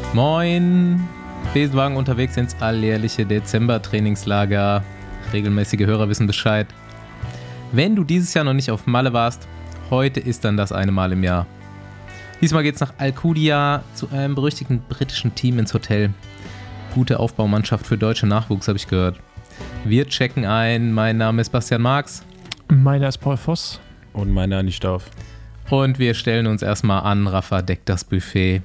Moin! Besenwagen unterwegs ins alljährliche Dezember-Trainingslager. Regelmäßige Hörer wissen Bescheid. Wenn du dieses Jahr noch nicht auf Malle warst, heute ist dann das eine Mal im Jahr. Diesmal geht's nach Alcudia zu einem berüchtigten britischen Team ins Hotel. Gute Aufbaumannschaft für deutsche Nachwuchs, habe ich gehört. Wir checken ein. Mein Name ist Bastian Marx. Meiner ist Paul Voss. Und meiner Andi Stauf. Und wir stellen uns erstmal an. Rafa deckt das Buffet.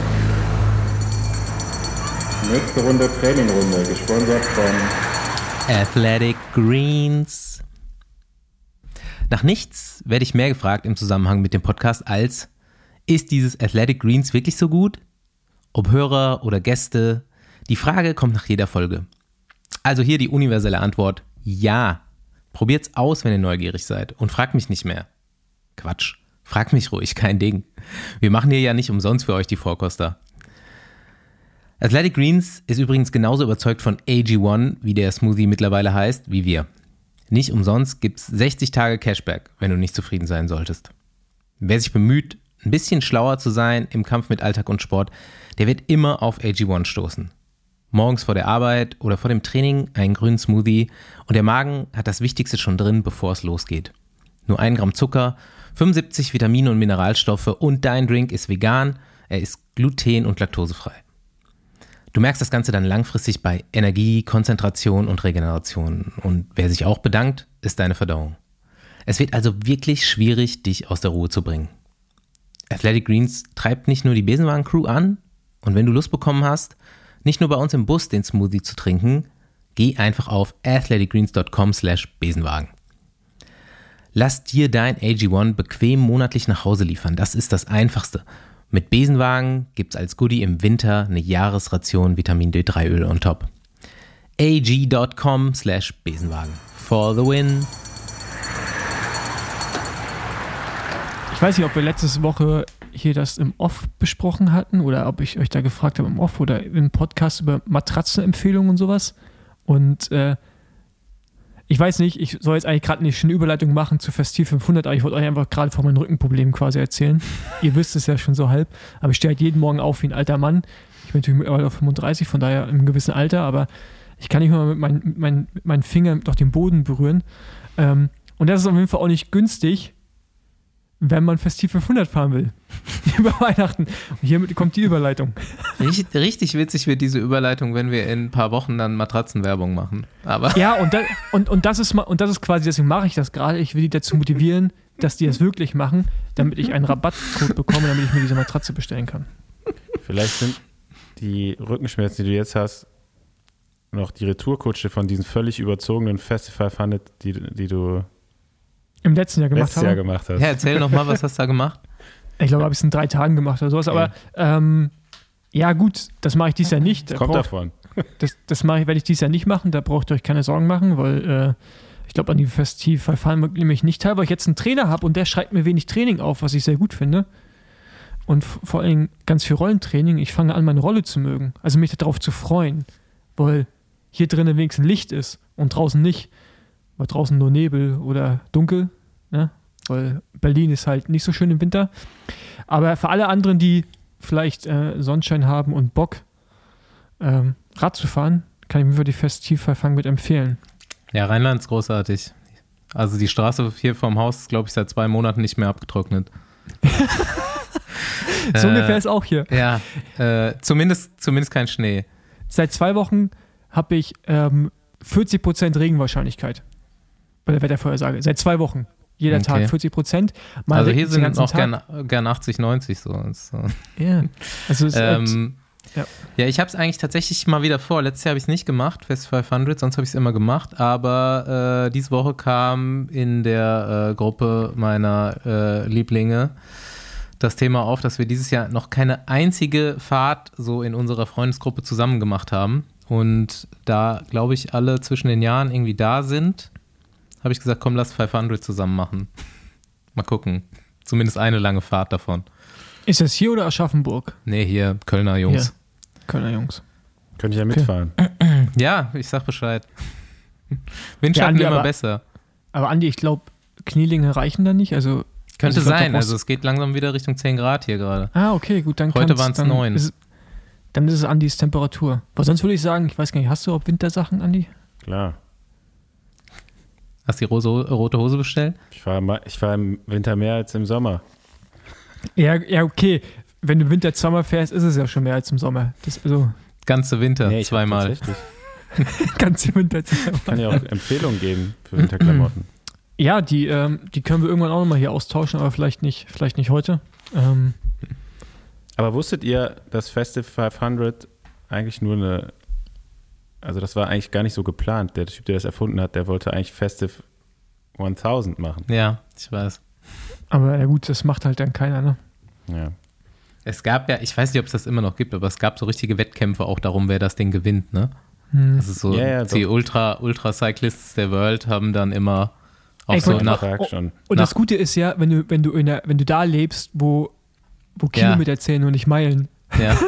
Nächste Runde Trainingrunde, gesponsert von Athletic Greens. Nach nichts werde ich mehr gefragt im Zusammenhang mit dem Podcast als: Ist dieses Athletic Greens wirklich so gut? Ob Hörer oder Gäste? Die Frage kommt nach jeder Folge. Also hier die universelle Antwort: Ja. Probiert's aus, wenn ihr neugierig seid, und fragt mich nicht mehr. Quatsch, fragt mich ruhig, kein Ding. Wir machen hier ja nicht umsonst für euch die Vorkoster. Athletic Greens ist übrigens genauso überzeugt von AG1, wie der Smoothie mittlerweile heißt, wie wir. Nicht umsonst gibt's 60 Tage Cashback, wenn du nicht zufrieden sein solltest. Wer sich bemüht, ein bisschen schlauer zu sein im Kampf mit Alltag und Sport, der wird immer auf AG1 stoßen. Morgens vor der Arbeit oder vor dem Training einen grünen Smoothie und der Magen hat das Wichtigste schon drin, bevor es losgeht. Nur 1 Gramm Zucker, 75 Vitamine und Mineralstoffe und dein Drink ist vegan, er ist gluten- und laktosefrei. Du merkst das Ganze dann langfristig bei Energie, Konzentration und Regeneration. Und wer sich auch bedankt, ist deine Verdauung. Es wird also wirklich schwierig, dich aus der Ruhe zu bringen. Athletic Greens treibt nicht nur die Besenwagen-Crew an, und wenn du Lust bekommen hast, nicht nur bei uns im Bus den Smoothie zu trinken, geh einfach auf athleticgreens.com/Besenwagen. Lass dir dein AG1 bequem monatlich nach Hause liefern. Das ist das Einfachste. Mit Besenwagen gibt's als Goodie im Winter eine Jahresration Vitamin D3-Öl on top. ag.com/Besenwagen. For the win. Ich weiß nicht, ob wir letzte Woche hier das im Off besprochen hatten oder ob ich euch da gefragt habe im Off oder im Podcast über Matratzenempfehlungen und sowas. Und ich weiß nicht, ich soll jetzt eigentlich gerade eine schöne Überleitung machen zu Festiv 500, aber ich wollte euch einfach gerade von meinen Rückenproblemen quasi erzählen. Ihr wisst es ja schon so halb, aber ich stehe halt jeden Morgen auf wie ein alter Mann. Ich bin natürlich mittlerweile auf 35, von daher im gewissen Alter, aber ich kann nicht mal mit meinen Fingern doch den Boden berühren. Und das ist auf jeden Fall auch nicht günstig, wenn man Festiv 500 fahren will. Über Weihnachten. Und hiermit kommt die Überleitung. Richtig witzig wird diese Überleitung, wenn wir in ein paar Wochen dann Matratzenwerbung machen. Aber ja, und das ist quasi, deswegen mache ich das gerade. Ich will die dazu motivieren, dass die das wirklich machen, damit ich einen Rabattcode bekomme, damit ich mir diese Matratze bestellen kann. Vielleicht sind die Rückenschmerzen, die du jetzt hast, noch die Retourkutsche von diesen völlig überzogenen Festival Funded, die du im letzten Jahr gemacht letztes Jahr gemacht hast. ja, erzähl nochmal, was hast du da gemacht? Ich glaube, habe ich es in 3 Tagen gemacht oder sowas. Aber ja gut, das mache ich dieses Jahr nicht. Kommt davon. Das werde ich dieses Jahr nicht machen. Da braucht ihr euch keine Sorgen machen, weil ich glaube, an die Festival fallen wir nämlich nicht teil, weil ich jetzt einen Trainer habe und der schreibt mir wenig Training auf, was ich sehr gut finde. Und vor allem ganz viel Rollentraining. Ich fange an, meine Rolle zu mögen. Also mich darauf zu freuen, weil hier drinnen wenigstens Licht ist und draußen nicht. Weil draußen nur Nebel oder dunkel, ne? Weil Berlin ist halt nicht so schön im Winter. Aber für alle anderen, die vielleicht Sonnenschein haben und Bock, Rad zu fahren, kann ich mir für die Festivverfang mit empfehlen. Ja, Rheinland ist großartig. Also die Straße hier vorm Haus ist, glaube ich, seit 2 Monaten nicht mehr abgetrocknet. So ungefähr ist auch hier. Ja, zumindest kein Schnee. Seit 2 Wochen habe ich 40% Regenwahrscheinlichkeit bei der Wettervorhersage. Seit 2 Wochen. Jeder Tag 40%. Mal also hier sind auch gern 80, 90 so. Ja, also es ist ja, ich habe es eigentlich tatsächlich mal wieder vor. Letztes Jahr habe ich es nicht gemacht, Festival 500, sonst habe ich es immer gemacht. Aber diese Woche kam in der Gruppe meiner Lieblinge das Thema auf, dass wir dieses Jahr noch keine einzige Fahrt so in unserer Freundesgruppe zusammen gemacht haben. Und da, glaube ich, alle zwischen den Jahren irgendwie da sind, habe ich gesagt, komm, lass 500 zusammen machen. Mal gucken. Zumindest eine lange Fahrt davon. Ist das hier oder Aschaffenburg? Nee, hier, Kölner Jungs. Hier. Kölner Jungs. Könnte ich ja mitfahren. Ja, ich sag Bescheid. Windschatten Andi, immer besser. Aber Andi, ich glaube, Knielinge reichen da nicht. Also Könnte sein, also es geht langsam wieder Richtung 10 Grad hier gerade. Ah, okay, gut, dann Heute waren es 9. dann ist es Andis Temperatur. Aber sonst würde ich sagen, ich weiß gar nicht, hast du auch Wintersachen, Andi? Klar. Hast du die rote Hose bestellt? Ich fahr im Winter mehr als im Sommer. Ja, okay. Wenn du Winter, Sommer fährst, ist es ja schon mehr als im Sommer. Das, also, Ganze Winter, Nee, ich hab zweimal. tatsächlich. ganze Winter, Sommer. Ich kann ja auch Empfehlungen geben für Winterklamotten. Ja, die können wir irgendwann auch nochmal hier austauschen, aber vielleicht nicht heute. Aber wusstet ihr, dass Festive 500 eigentlich nur also das war eigentlich gar nicht so geplant. Der Typ, der das erfunden hat, der wollte eigentlich Festive 1000 machen. Ja, ich weiß. Aber ja gut, das macht halt dann keiner, ne? Ja. Es gab ja, ich weiß nicht, ob es das immer noch gibt, aber es gab so richtige Wettkämpfe auch darum, wer das Ding gewinnt, ne? Das ist so, Ja, die doch. Ultra-Cyclists der World haben dann immer auch Ey, so guck, nach, Tag schon. Und das Gute ist ja, wenn du da lebst, wo Kilometer zählen und nicht Meilen. ja,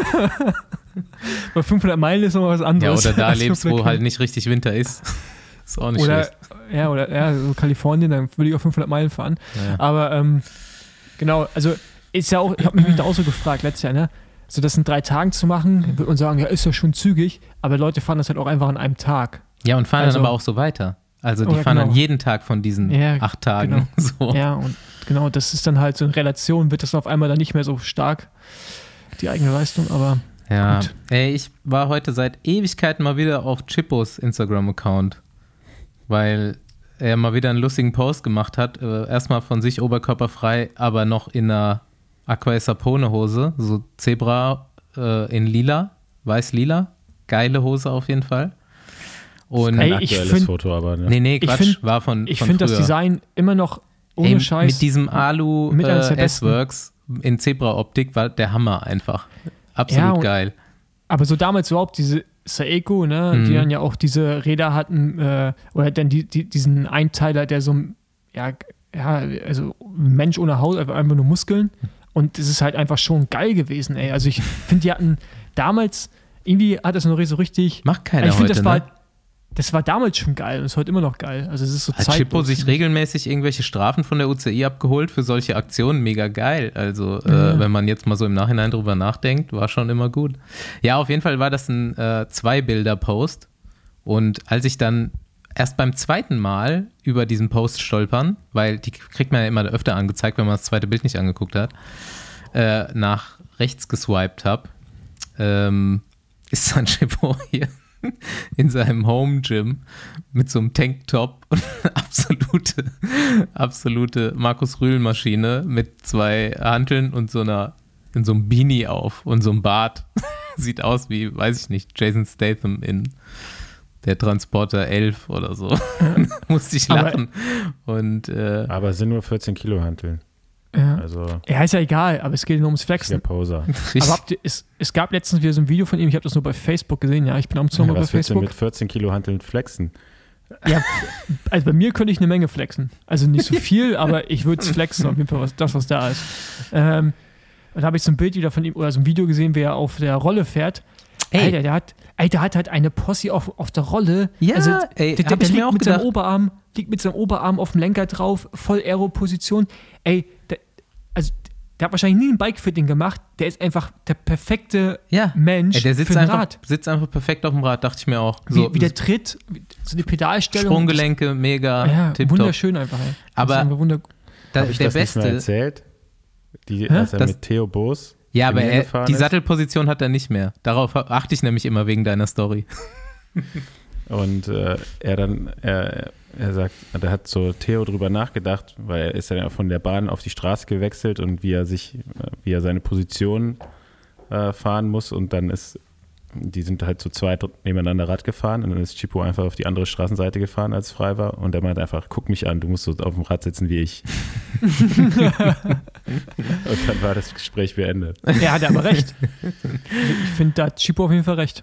Bei 500 Meilen ist nochmal was ja, anderes. oder da als lebst, 500 wo halt nicht richtig Winter ist. Ist auch nicht oder, schlecht. so Kalifornien, dann würde ich auch 500 Meilen fahren. Ja. Aber genau, also ist ja auch, ich habe mich da auch so gefragt letztes Jahr, ne? So das in 3 Tagen zu machen, würde man sagen, ja, ist ja schon zügig, aber Leute fahren das halt auch einfach an einem Tag. Ja, und fahren Also- dann aber auch so weiter. Also die Oder fahren dann genau. jeden Tag von diesen Ja, 8 Tagen. So. Ja, und genau, das ist dann halt so in Relation, wird das auf einmal dann nicht mehr so stark, die eigene Leistung, aber Ja, gut. ey, ich war heute seit Ewigkeiten mal wieder auf Chippos Instagram-Account, weil er mal wieder einen lustigen Post gemacht hat. Erstmal von sich oberkörperfrei, aber noch in einer Aqua Sapone Hose, so Zebra in lila, weiß-lila. Geile Hose auf jeden Fall. Und Ey, Ein ich aktuelles find- Foto, aber ne? nee, ich Quatsch, find- war von ich von finde das früher. Design immer noch ohne Ey, Scheiß. mit diesem Alu mit eines der besten. S-Works in Zebra-Optik war der Hammer einfach. Absolut Ja, und- geil. Aber so damals überhaupt diese Saeco, ne, die dann ja auch diese Räder hatten, oder dann diesen Einteiler, der so, also Mensch ohne Haut, einfach nur Muskeln. Und das ist halt einfach schon geil gewesen, ey. Also ich finde, die hatten damals, irgendwie hat das noch so richtig. Macht keiner ich finde, heute, das war damals schon geil und ist heute immer noch geil. Also es ist so Hat Chippo zeitlos. sich regelmäßig irgendwelche Strafen von der UCI abgeholt für solche Aktionen? Mega geil. Also, wenn man jetzt mal so im Nachhinein drüber nachdenkt, war schon immer gut. Ja, auf jeden Fall war das ein 2-Bilder-Post. Und als ich dann erst beim zweiten Mal über diesen Post stolpern, weil die kriegt man ja immer öfter angezeigt, wenn man das zweite Bild nicht angeguckt hat, nach rechts geswiped habe, ist dann Chippo hier in seinem Home-Gym mit so einem Tanktop und absolute Markus-Rühl-Maschine mit 2 Hanteln und in so einem Beanie auf und so einem Bart. Sieht aus wie, weiß ich nicht, Jason Statham in der Transporter 11 oder so. Musste ich lachen. Und Aber es sind nur 14 Kilo Hanteln. Ja. Also Ja, ist ja egal, aber es geht nur ums der Flexen. Poser. Aber es gab letztens wieder so ein Video von ihm, ich habe das nur bei Facebook gesehen, ja, ich bin am Sommer Ja, bei was willst du Facebook. mit 14 Kilo Hanteln flexen? Ja, also bei mir könnte ich eine Menge flexen. Also nicht so viel, aber ich würde es flexen, auf jeden Fall, was da ist. Und da habe ich so ein Bild wieder von ihm oder so ein Video gesehen, wie er auf der Rolle fährt. Ey. Alter, der hat halt eine Posse auf der Rolle. Ja, ey, der hab ich mir liegt auch mit seinem gedacht. Oberarm, liegt mit seinem Oberarm auf dem Lenker drauf, voll Aero-Position. Ey, der hat wahrscheinlich nie ein Bike-Fitting gemacht. Der ist einfach der perfekte Ja. Mensch Ey, der sitzt für ein einfach, Rad. sitzt einfach perfekt auf dem Rad, dachte ich mir auch. So, Wie der tritt, so die Pedalstellung. Sprunggelenke, mega, Ja, tipptopp. wunderschön einfach. Ey. Aber- Das ist einfach Habe ich Der das nicht mal Beste. erzählt? Als er Das- mit Theo Boos Ja, aber trainieren gefahren die ist? Sattelposition hat er nicht mehr. Darauf achte ich nämlich immer wegen deiner Story. Und er sagt, da hat so Theo drüber nachgedacht, weil er ist ja von der Bahn auf die Straße gewechselt und wie er seine Position fahren muss und dann die sind halt zu zweit nebeneinander Rad gefahren und dann ist Chippo einfach auf die andere Straßenseite gefahren, als es frei war und er meinte einfach, guck mich an, du musst so auf dem Rad sitzen wie ich. Und dann war das Gespräch beendet. Er hat aber recht. Ich finde, da hat Chipo auf jeden Fall recht.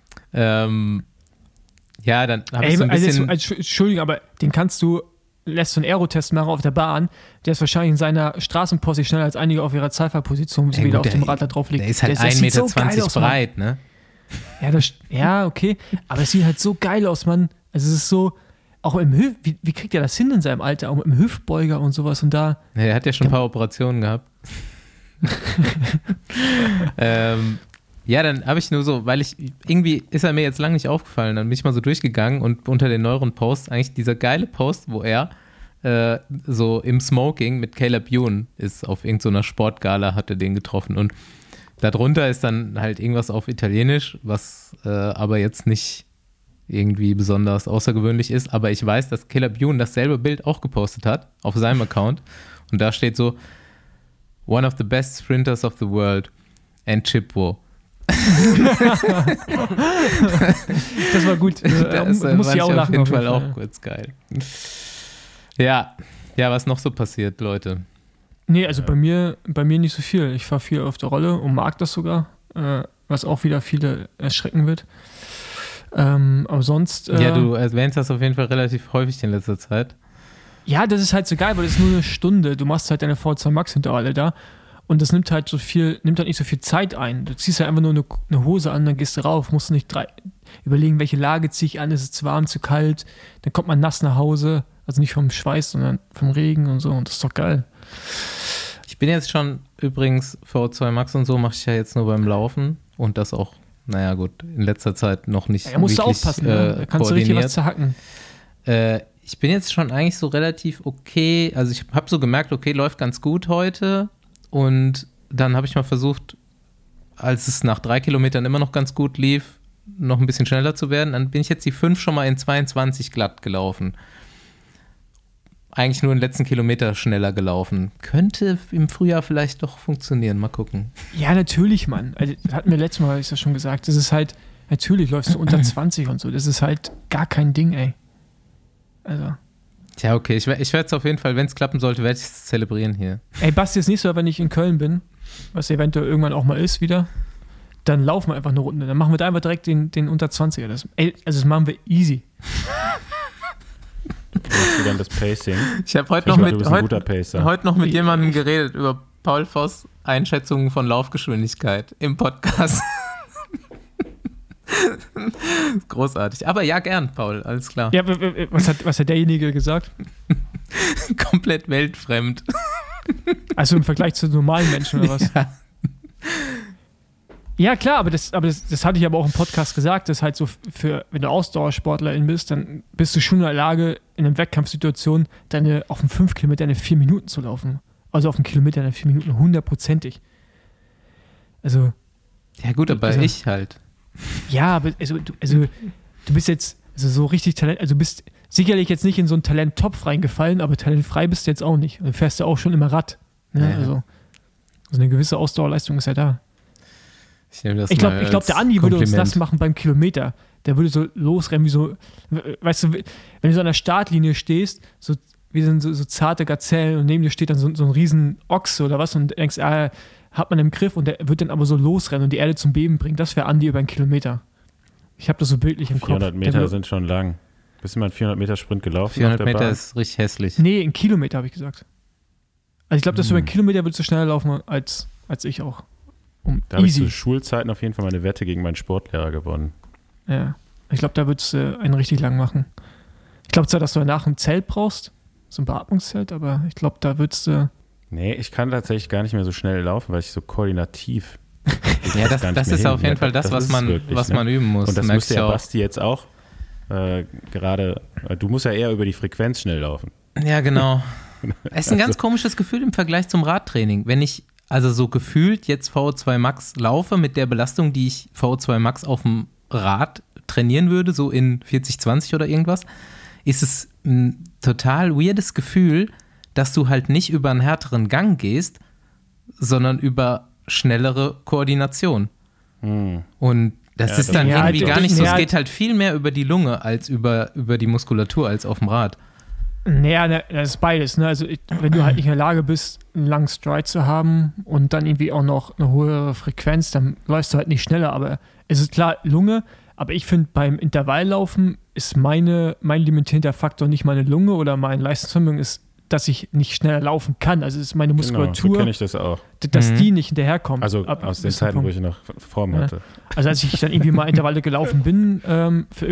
Ja, dann habe ich so ein bisschen... Entschuldigung, aber lässt so einen Aerotest machen auf der Bahn, der ist wahrscheinlich in seiner Straßenposse schneller als einige auf ihrer Zeitfahrposition, Ey, wieder gut, auf dem Rad da drauf liegt. Der ist halt das 1,20 sieht so Meter geil aus, Mann. breit, ne? Ja, okay. Aber es sieht halt so geil aus, Mann. Also es ist so, auch im wie kriegt er das hin in seinem Alter? Auch mit dem Hüftbeuger und sowas und da. Ja, er hat ja schon ein paar Operationen gehabt. Ja, dann habe ich nur so, weil irgendwie ist er mir jetzt lange nicht aufgefallen, dann bin ich mal so durchgegangen und unter den neueren Posts, eigentlich dieser geile Post, wo er so im Smoking mit Caleb Ewan ist, auf irgendeiner Sportgala hat er den getroffen und darunter ist dann halt irgendwas auf Italienisch, was aber jetzt nicht irgendwie besonders außergewöhnlich ist, aber ich weiß, dass Caleb Ewan dasselbe Bild auch gepostet hat auf seinem Account und da steht so One of the best sprinters of the world and Chipwo. Das war gut. Das muss ich auch lachen. Auf jeden Fall auch kurz geil. Ja, was noch so passiert, Leute? Nee, also bei mir nicht so viel. Ich fahre viel auf der Rolle und mag das sogar, was auch wieder viele erschrecken wird. Aber sonst... ja, du erwähnst das auf jeden Fall relativ häufig in letzter Zeit. Ja, das ist halt so geil, weil das ist nur eine Stunde. Du machst halt deine V2 Max-Intervalle da und das nimmt halt nicht so viel Zeit ein. Du ziehst halt einfach nur eine Hose an, dann gehst du rauf, musst nicht überlegen, welche Lage ziehe ich an, ist es zu warm, zu kalt, dann kommt man nass nach Hause, also nicht vom Schweiß, sondern vom Regen und so und das ist doch geil. Ich bin jetzt schon übrigens V2 Max und so mache ich ja jetzt nur beim Laufen und das auch, naja gut, in letzter Zeit noch nicht Ja, musst du aufpassen, ne? Da kannst du richtig was zerhacken. Ich bin jetzt schon eigentlich so relativ okay, also ich habe so gemerkt, okay, läuft ganz gut heute und dann habe ich mal versucht, als es nach 3 Kilometern immer noch ganz gut lief, noch ein bisschen schneller zu werden, dann bin ich jetzt die 5 schon mal in 22 glatt gelaufen. Eigentlich nur den letzten Kilometer schneller gelaufen. Könnte im Frühjahr vielleicht doch funktionieren, mal gucken. Ja, natürlich, Mann. Also, das hatten wir letztes Mal, habe ich das schon gesagt, das ist halt, natürlich läufst du unter 20 und so, das ist halt gar kein Ding, ey. Also. Tja, okay, ich werde es auf jeden Fall, wenn es klappen sollte, werde ich es zelebrieren hier. Ey, Basti, ist nicht so, wenn ich in Köln bin, was eventuell irgendwann auch mal ist wieder, dann laufen wir einfach eine Runde. Dann machen wir da einfach direkt den unter 20er. Das machen wir easy. Machst du dann das Pacing? Ich habe heute noch mit jemandem geredet über Paul Voss Einschätzungen von Laufgeschwindigkeit im Podcast. Großartig. Aber ja, gern, Paul, alles klar. Ja, was hat derjenige gesagt? Komplett weltfremd. Also im Vergleich zu normalen Menschen oder was? Ja. Ja, klar, aber das hatte ich aber auch im Podcast gesagt, dass halt so wenn du Ausdauersportlerin bist, dann bist du schon in der Lage, in einer Wettkampfsituation auf dem 5 Kilometer eine 4 Minuten zu laufen. Also auf dem Kilometer eine 4 Minuten, 100%ig. Also. Ja, gut, aber also, ich halt. Ja, aber du bist jetzt so richtig Talent, also du bist sicherlich jetzt nicht in so einen Talenttopf reingefallen, aber talentfrei bist du jetzt auch nicht. Du fährst ja auch schon immer Rad. Ne? Ja. Also eine gewisse Ausdauerleistung ist ja da. Ich glaube, der Andi würde uns das machen beim Kilometer. Der würde so losrennen, wie so, weißt du, wenn du so an der Startlinie stehst, so wie so zarte Gazellen und neben dir steht dann so ein riesen Ochse oder was und du denkst, hat man im Griff und der wird dann aber so losrennen und die Erde zum Beben bringen. Das wäre Andi über einen Kilometer. Ich habe das so bildlich im 400 Kopf. 400 Meter sind schon lang. Bist du mal einen 400 Meter Sprint gelaufen? 400 Meter ist richtig hässlich. Nee, in Kilometer habe ich gesagt. Also ich glaube, dass du über einen Kilometer würdest du schneller laufen als ich auch. Da habe ich zu Schulzeiten auf jeden Fall meine Wette gegen meinen Sportlehrer gewonnen. Ja, ich glaube, da würdest du einen richtig lang machen. Ich glaube zwar, dass du danach ein Zelt brauchst, so ein Beatmungszelt, aber ich glaube, da würdest du... Nee, ich kann tatsächlich gar nicht mehr so schnell laufen, weil ich so koordinativ... Ja, das ist auf jeden Fall das, was man üben muss. Und das müsste ja Basti jetzt auch gerade... Du musst ja eher über die Frequenz schnell laufen. Ja, genau. Es ist ein ganz komisches Gefühl im Vergleich zum Radtraining. Wenn ich also so gefühlt jetzt VO2 Max laufe mit der Belastung, die ich VO2 Max auf dem Rad trainieren würde, so in 40-20 oder irgendwas, ist es ein total weirdes Gefühl, dass du halt nicht über einen härteren Gang gehst, sondern über schnellere Koordination. Und das ist dann irgendwie gar nicht so. Es geht halt viel mehr über die Lunge als über die Muskulatur als auf dem Rad. Naja, das ist beides. Ne? Also wenn du halt nicht in der Lage bist, einen langen Stride zu haben und dann irgendwie auch noch eine hohe Frequenz, dann läufst du halt nicht schneller. Aber es ist klar, Lunge, aber ich finde, beim Intervalllaufen ist mein limitierender Faktor nicht meine Lunge oder mein Leistungsvermögen, ist, dass ich nicht schneller laufen kann. Also es ist meine Muskulatur, genau, so kenne ich das auch. Dass die nicht hinterherkommt. Also aus den Zeiten, wo ich noch Form hatte. Also als ich dann irgendwie mal Intervalle gelaufen bin, für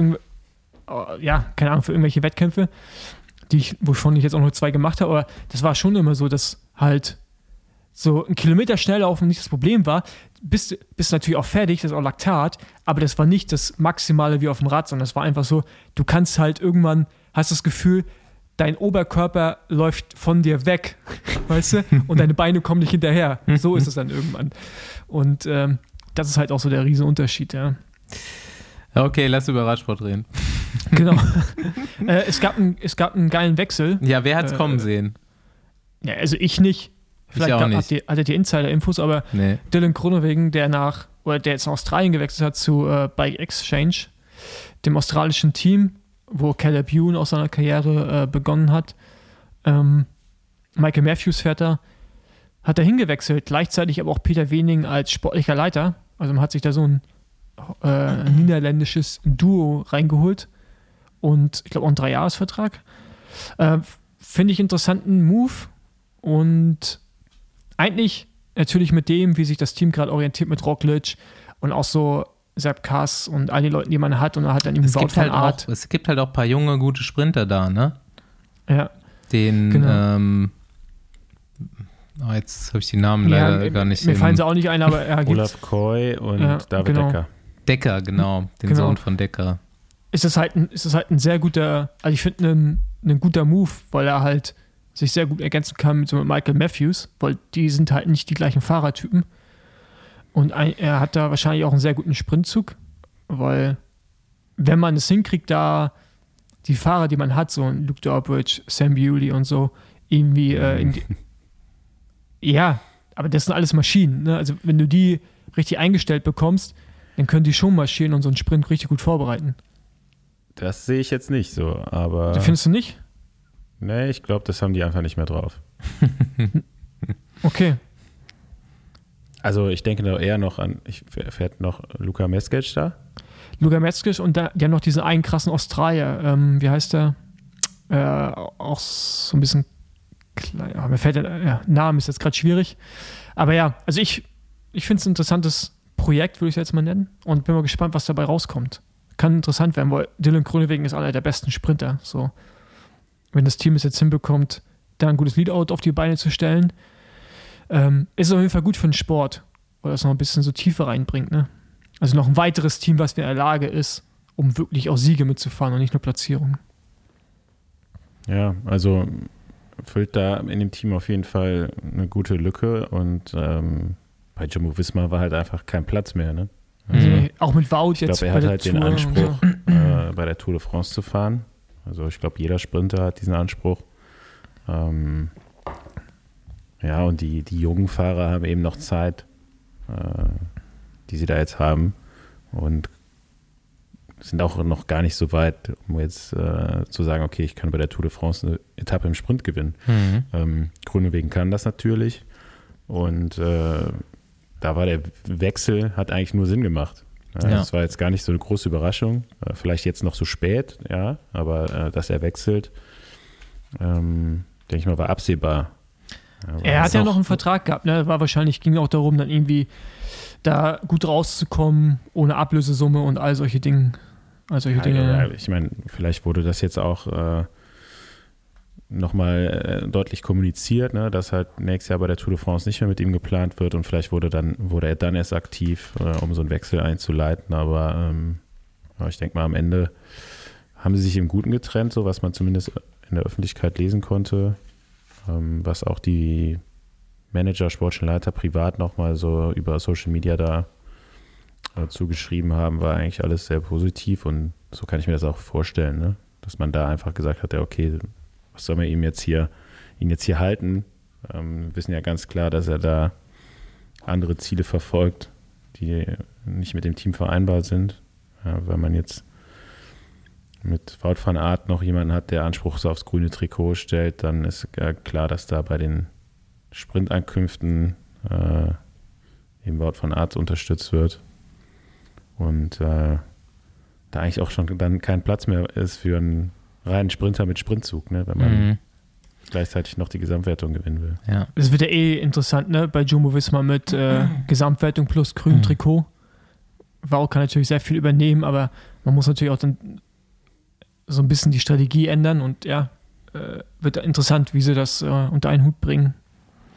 irgendwelche Wettkämpfe, wovon ich jetzt auch noch 2 gemacht habe, aber das war schon immer so, dass halt so einen Kilometer schnell laufen nicht das Problem war, bist natürlich auch fertig, das ist auch Laktat, aber das war nicht das Maximale wie auf dem Rad, sondern es war einfach so, du kannst halt irgendwann, hast das Gefühl, dein Oberkörper läuft von dir weg, weißt du, und deine Beine kommen nicht hinterher. So ist es dann irgendwann. Und das ist halt auch so der riesen Unterschied, ja. Okay, lass über Radsport reden. Genau. Es gab einen geilen Wechsel. Ja, wer hat's kommen sehen? Ja, also ich nicht. Vielleicht auch nicht. hattet ihr Insider-Infos, aber Nee. Dylan Groenewegen, der jetzt nach Australien gewechselt hat zu Bike Exchange, dem australischen Team, wo Caleb Ewan aus seiner Karriere begonnen hat. Michael Matthews fährt da, hat er hingewechselt, gleichzeitig aber auch Peter Wening als sportlicher Leiter. Also man hat sich da so ein niederländisches Duo reingeholt und ich glaube auch einen 3-Jahres-Vertrag. Finde ich interessanten Move und eigentlich natürlich mit dem, wie sich das Team gerade orientiert mit Roglic und auch so Sepp Kass und all den Leuten, die man hat und er hat dann Es gibt halt auch ein paar junge, gute Sprinter da, ne? Ja. Den, jetzt habe ich die Namen leider gar nicht. Mir fallen sie auch nicht ein, aber er Olaf Koy und David Decker. Decker, genau. Den Sohn von Decker. Ist es halt ein sehr guter, also ich finde ein guter Move, weil er halt sich sehr gut ergänzen kann mit Michael Matthews, weil die sind halt nicht die gleichen Fahrertypen. Und er hat da wahrscheinlich auch einen sehr guten Sprintzug, weil wenn man es hinkriegt, da die Fahrer, die man hat, so ein Luke Durbridge, Sam Bewley und so, irgendwie ja, aber das sind alles Maschinen. Ne? Also wenn du die richtig eingestellt bekommst, dann können die schon marschieren und so einen Sprint richtig gut vorbereiten. Das sehe ich jetzt nicht so, aber... Findest du nicht? Nee, ich glaube, das haben die einfach nicht mehr drauf. Okay. Also ich denke da eher noch an, fährt noch Luka Mesgic da? Luka Mesgic und die haben noch diesen einen krassen Australier, wie heißt der? Auch so ein bisschen klein, mir fällt der Name ist jetzt gerade schwierig. Aber ja, also ich finde es ein interessantes Projekt, würde ich es jetzt mal nennen und bin mal gespannt, was dabei rauskommt. Kann interessant werden, weil Dylan Groenewegen ist einer der besten Sprinter, so. Wenn das Team es jetzt hinbekommt, da ein gutes Leadout auf die Beine zu stellen, ist es auf jeden Fall gut für den Sport, weil das noch ein bisschen so Tiefe reinbringt. Ne? Also noch ein weiteres Team, was in der Lage ist, um wirklich auch Siege mitzufahren und nicht nur Platzierungen. Ja, also füllt da in dem Team auf jeden Fall eine gute Lücke und bei Jumbo-Visma war halt einfach kein Platz mehr. Ne? Also, auch mit Wout ich jetzt glaube, er bei hat der halt Tour den Anspruch, so. bei der Tour de France zu fahren. Also ich glaube, jeder Sprinter hat diesen Anspruch. Ja, und die jungen Fahrer haben eben noch Zeit, die sie da jetzt haben und sind auch noch gar nicht so weit, um jetzt zu sagen, okay, ich kann bei der Tour de France eine Etappe im Sprint gewinnen. Groenewegen kann das natürlich und da war der Wechsel, hat eigentlich nur Sinn gemacht. Das war jetzt gar nicht so eine große Überraschung. Vielleicht jetzt noch so spät, ja, aber dass er wechselt, denke ich mal, war absehbar. Er hat ja noch einen Vertrag gehabt, ne? Ging auch darum, dann irgendwie da gut rauszukommen, ohne Ablösesumme und all solche Dinge. Ja, ich meine, vielleicht wurde das jetzt auch nochmal deutlich kommuniziert, ne, dass halt nächstes Jahr bei der Tour de France nicht mehr mit ihm geplant wird und vielleicht wurde er dann erst aktiv, um so einen Wechsel einzuleiten, aber ich denke mal, am Ende haben sie sich im Guten getrennt, so was man zumindest in der Öffentlichkeit lesen konnte, was auch die Manager, sportlichen Leiter privat nochmal so über Social Media da zugeschrieben haben, war eigentlich alles sehr positiv und so kann ich mir das auch vorstellen, ne? Dass man da einfach gesagt hat, ja okay, was soll man ihn jetzt hier halten? Wir wissen ja ganz klar, dass er da andere Ziele verfolgt, die nicht mit dem Team vereinbar sind. Wenn man jetzt mit Wout van Aert noch jemanden hat, der Anspruch so aufs grüne Trikot stellt, dann ist klar, dass da bei den Sprintankünften eben Wout van Aert unterstützt wird. Und da eigentlich auch schon dann kein Platz mehr ist für einen reinen Sprinter mit Sprintzug, ne, wenn man gleichzeitig noch die Gesamtwertung gewinnen will. Ja. Es wird ja interessant, ne, bei Jumbo-Visma mit Gesamtwertung plus grünem Trikot. Wout kann natürlich sehr viel übernehmen, aber man muss natürlich auch dann so ein bisschen die Strategie ändern und ja, wird interessant, wie sie das unter einen Hut bringen.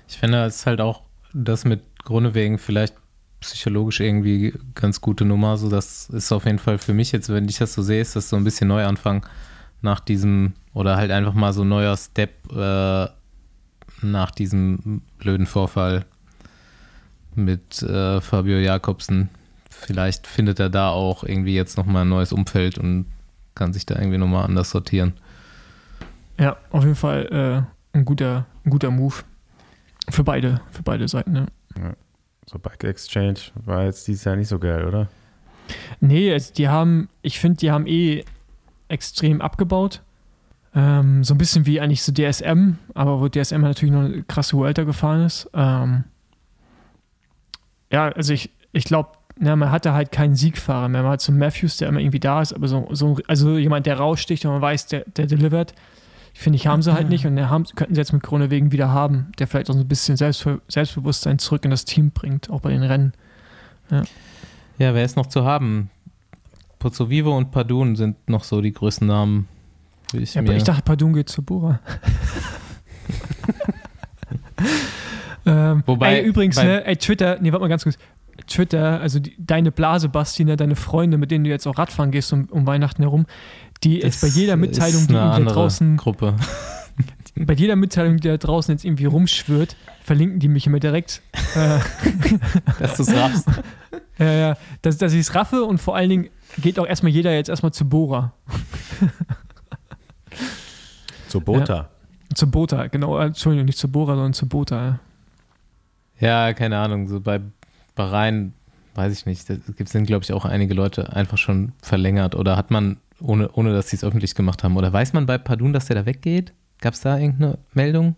Ich finde, es ist halt auch das mit Groenewegen vielleicht psychologisch irgendwie ganz gute Nummer. So, das ist auf jeden Fall für mich jetzt, wenn ich das so sehe, ist das so ein bisschen Neuanfang nach diesem, oder halt einfach mal so ein neuer Step nach diesem blöden Vorfall mit Fabio Jakobsen. Vielleicht findet er da auch irgendwie jetzt nochmal ein neues Umfeld und kann sich da irgendwie nochmal anders sortieren. Ja, auf jeden Fall ein guter Move für beide Seiten. Ne? Ja. So Bike Exchange war jetzt dieses Jahr nicht so geil, oder? Nee, ich finde, die haben extrem abgebaut. So ein bisschen wie eigentlich so DSM, aber wo DSM natürlich noch eine krasse Vuelta gefahren ist. Ja, also ich glaube, man hatte halt keinen Siegfahrer mehr. Man hat so Matthews, der immer irgendwie da ist, aber also jemand, der raussticht und man weiß, der delivert. Finde ich, haben sie halt nicht und könnten sie jetzt mit Groenewegen wieder haben, der vielleicht auch so ein bisschen Selbstbewusstsein zurück in das Team bringt, auch bei den Rennen. Ja, wer ist noch zu haben? Pozzovivo und Padun sind noch so die größten Namen. Ich dachte, Padun geht zu Bora. Wobei, übrigens, Twitter, warte mal ganz kurz. Twitter, also deine Blase, Basti, deine Freunde, mit denen du jetzt auch Radfahren gehst um Weihnachten herum, die jetzt bei jeder Mitteilung, die da draußen Gruppe. Bei jeder Mitteilung, die da draußen jetzt irgendwie rumschwirrt, verlinken die mich immer direkt. Dass du es raffst. Ja, dass ich es raffe und vor allen Dingen geht auch jeder jetzt erstmal zu Bora. Zu Bota. Ja, zu Bota, genau. Entschuldigung, nicht zu Bora, sondern zu Bota. Ja, keine Ahnung, so bei Bahrain, weiß ich nicht, da sind, glaube ich, auch einige Leute einfach schon verlängert oder hat man, ohne dass sie es öffentlich gemacht haben, oder weiß man bei Padun, dass der da weggeht? Gab es da irgendeine Meldung?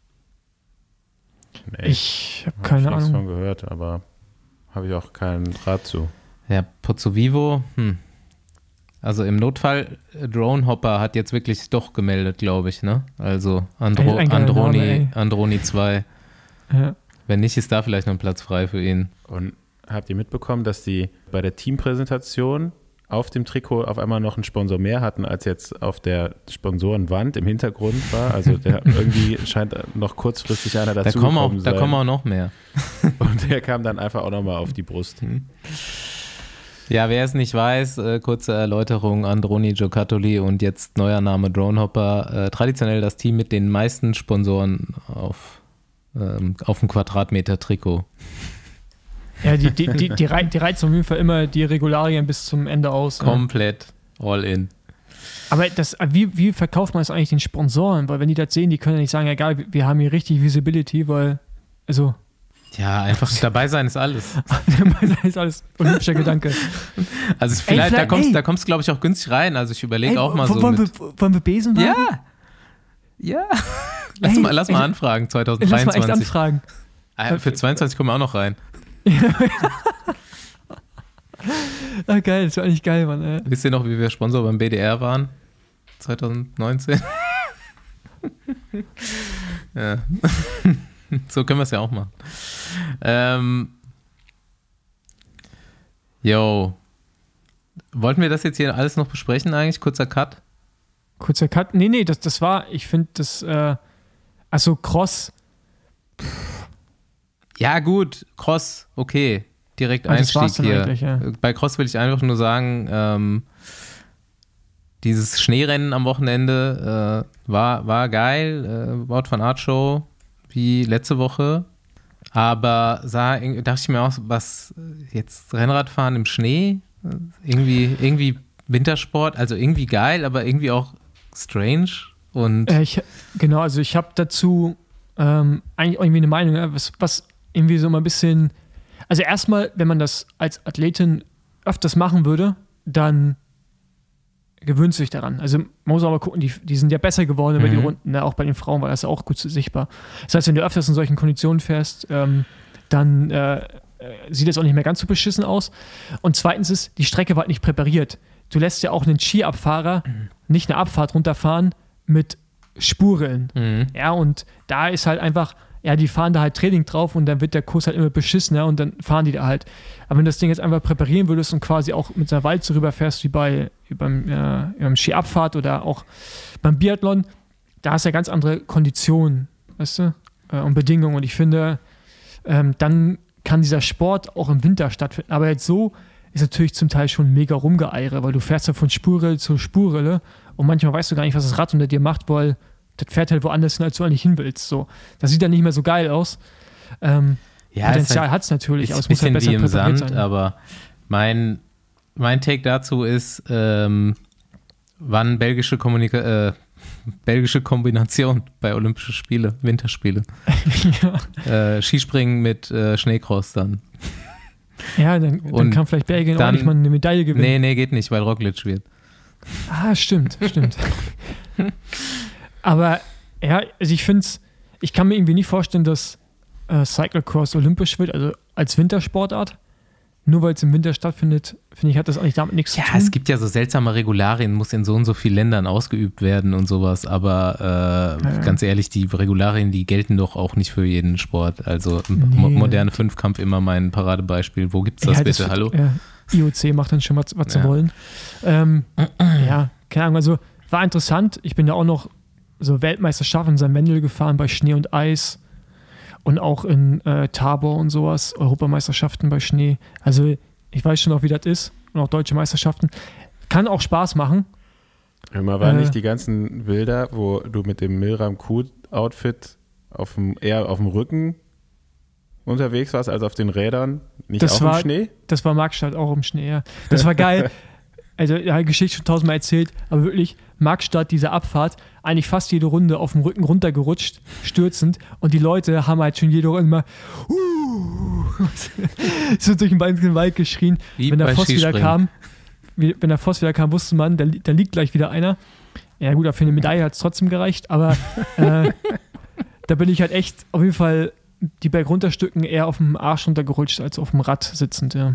Nee, ich habe keine Ahnung. Ich habe von gehört, aber habe ich auch keinen Rat zu. Ja, Pozzovivo, also im Notfall, Drone Hopper hat jetzt wirklich doch gemeldet, glaube ich, ne? Also Androni 2. Ja. Wenn nicht, ist da vielleicht noch ein Platz frei für ihn. Und habt ihr mitbekommen, dass die bei der Teampräsentation auf dem Trikot auf einmal noch einen Sponsor mehr hatten, als jetzt auf der Sponsorenwand im Hintergrund war? Also irgendwie scheint noch kurzfristig einer dazu gekommen zu sein. Da kommen auch noch mehr. Und der kam dann einfach auch nochmal auf die Brust. Ja, wer es nicht weiß, kurze Erläuterung, Androni Giocattoli und jetzt neuer Name Dronehopper, traditionell das Team mit den meisten Sponsoren auf dem Quadratmeter Trikot. Ja, die reizen auf jeden Fall immer die Regularien bis zum Ende aus. Komplett all in. Aber wie verkauft man das eigentlich den Sponsoren? Weil wenn die das sehen, die können ja nicht sagen, egal, wir haben hier richtig Visibility, weil, also... Ja, einfach dabei sein ist alles. Dabei sein ist alles. Olympischer Gedanke. Also vielleicht, da kommst du, glaube ich, auch günstig rein. Also ich überlege auch mal so. Wollen wir Besen machen? Ja. Lass mal anfragen, 2023. Lass mal echt anfragen. Für 22 kommen wir auch noch rein. Geil, das war eigentlich geil, Mann. Ey. Wisst ihr noch, wie wir Sponsor beim BDR waren? 2019? Ja. So können wir es ja auch machen. Wollten wir das jetzt hier alles noch besprechen eigentlich? Kurzer Cut? Kurzer Cut? Nee, das war, ich finde das, also Cross. Ja gut, Cross, okay. Direkt Einstieg hier. Ja. Bei Cross will ich einfach nur sagen, dieses Schneerennen am Wochenende war geil. Wout van Aert Show wie letzte Woche. Aber dachte ich mir auch, was jetzt Rennradfahren im Schnee? Irgendwie Wintersport, also irgendwie geil, aber irgendwie auch strange. Und ich habe dazu eigentlich irgendwie eine Meinung, was irgendwie so mal ein bisschen, also erstmal, wenn man das als Athletin öfters machen würde, dann gewöhnt sich daran. Also man muss aber gucken, die sind ja besser geworden über die Runden, ne? Auch bei den Frauen war das ja auch gut sichtbar. Das heißt, wenn du öfters in solchen Konditionen fährst, dann sieht das auch nicht mehr ganz so beschissen aus. Und zweitens ist, die Strecke war halt nicht präpariert. Du lässt ja auch einen Skiabfahrer nicht eine Abfahrt runterfahren mit Spurrillen. Ja, und da ist halt einfach, ja, die fahren da halt Training drauf und dann wird der Kurs halt immer beschissener und dann fahren die da halt. Aber wenn du das Ding jetzt einfach präparieren würdest und quasi auch mit einer Walze rüberfährst, wie beim Skiabfahrt oder auch beim Biathlon, da hast du ja ganz andere Konditionen, weißt du? und Bedingungen. Und ich finde, dann kann dieser Sport auch im Winter stattfinden. Aber jetzt so ist natürlich zum Teil schon mega Rumgeeire, weil du fährst ja von Spurrille zu Spurrille und manchmal weißt du gar nicht, was das Rad unter dir macht, weil das fährt halt woanders hin, als du eigentlich hin willst. So. Das sieht dann nicht mehr so geil aus. Potenzial hat es natürlich, aber es muss halt besser präpariert sein. Ist ein bisschen wie im Sand, aber mein Take dazu ist, wann belgische Kombination bei Olympischen Spiele, Winterspiele. Ja. Skispringen mit Schneecross dann. Ja, dann kann vielleicht Belgien auch nicht mal eine Medaille gewinnen. Nee, geht nicht, weil Roglic wird. Ah, stimmt. Aber ja, also ich kann mir irgendwie nicht vorstellen, dass Cyclocross olympisch wird, also als Wintersportart. Nur weil es im Winter stattfindet, finde ich, hat das eigentlich damit nichts zu tun. Ja, es gibt ja so seltsame Regularien, muss in so und so vielen Ländern ausgeübt werden und sowas, aber ganz ehrlich, die Regularien, die gelten doch auch nicht für jeden Sport. Also moderne Fünfkampf immer mein Paradebeispiel. Wo gibt's das bitte? Hallo? IOC macht dann schon was sie wollen. Keine Ahnung, also war interessant. Ich bin ja auch noch so Weltmeisterschaften in St. Wendel gefahren bei Schnee und Eis. Und auch in Tabor und sowas, Europameisterschaften bei Schnee. Also ich weiß schon auch, wie das ist. Und auch deutsche Meisterschaften. Kann auch Spaß machen. Immer waren nicht die ganzen Bilder, wo du mit dem Milram Q-Outfit eher auf dem Rücken unterwegs warst, als auf den Rädern? Nicht auch im Schnee? Das war Markstadt, auch im Schnee, ja. Das war geil. Also, ja, die Geschichte schon tausendmal erzählt, aber wirklich, Markstadt, diese Abfahrt, eigentlich fast jede Runde auf dem Rücken runtergerutscht, stürzend, und die Leute haben halt schon jede Runde mal so durch den ganzen Wald geschrien. Wenn der Voss wieder kam, wusste man, da liegt gleich wieder einer. Ja gut, für eine Medaille hat es trotzdem gereicht, aber da bin ich halt echt auf jeden Fall die Bergunterstücken eher auf dem Arsch runtergerutscht, als auf dem Rad sitzend, ja.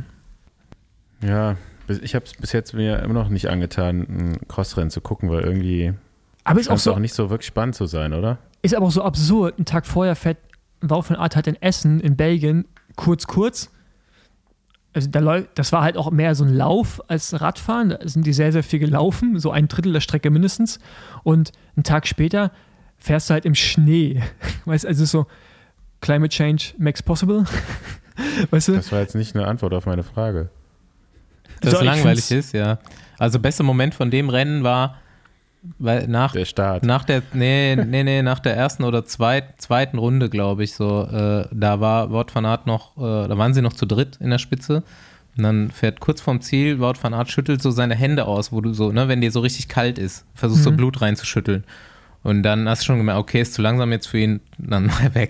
Ja, ich habe es bis jetzt mir immer noch nicht angetan, ein Crossrennen zu gucken, weil irgendwie scheint es auch nicht so wirklich spannend zu sein, oder? Ist aber auch so absurd. Einen Tag vorher fährt Wout van Aert halt in Essen in Belgien kurz. Also das war halt auch mehr so ein Lauf als Radfahren. Da sind die sehr, sehr viel gelaufen, so 1/3 der Strecke mindestens. Und einen Tag später fährst du halt im Schnee. Weißt du, also so Climate Change makes possible. Weißt du? Das war jetzt nicht eine Antwort auf meine Frage. Das langweilig ist, ja. Also bester Moment von dem Rennen war der Start. Nach der ersten oder zweiten Runde, glaube ich, so. Da war Wout van Aert da waren sie noch zu dritt in der Spitze. Und dann fährt kurz vorm Ziel, Wout van Aert schüttelt so seine Hände aus, wo du so, ne, wenn dir so richtig kalt ist, versuchst so Blut reinzuschütteln. Und dann hast du schon gemerkt, okay, ist zu langsam jetzt für ihn, dann war er weg.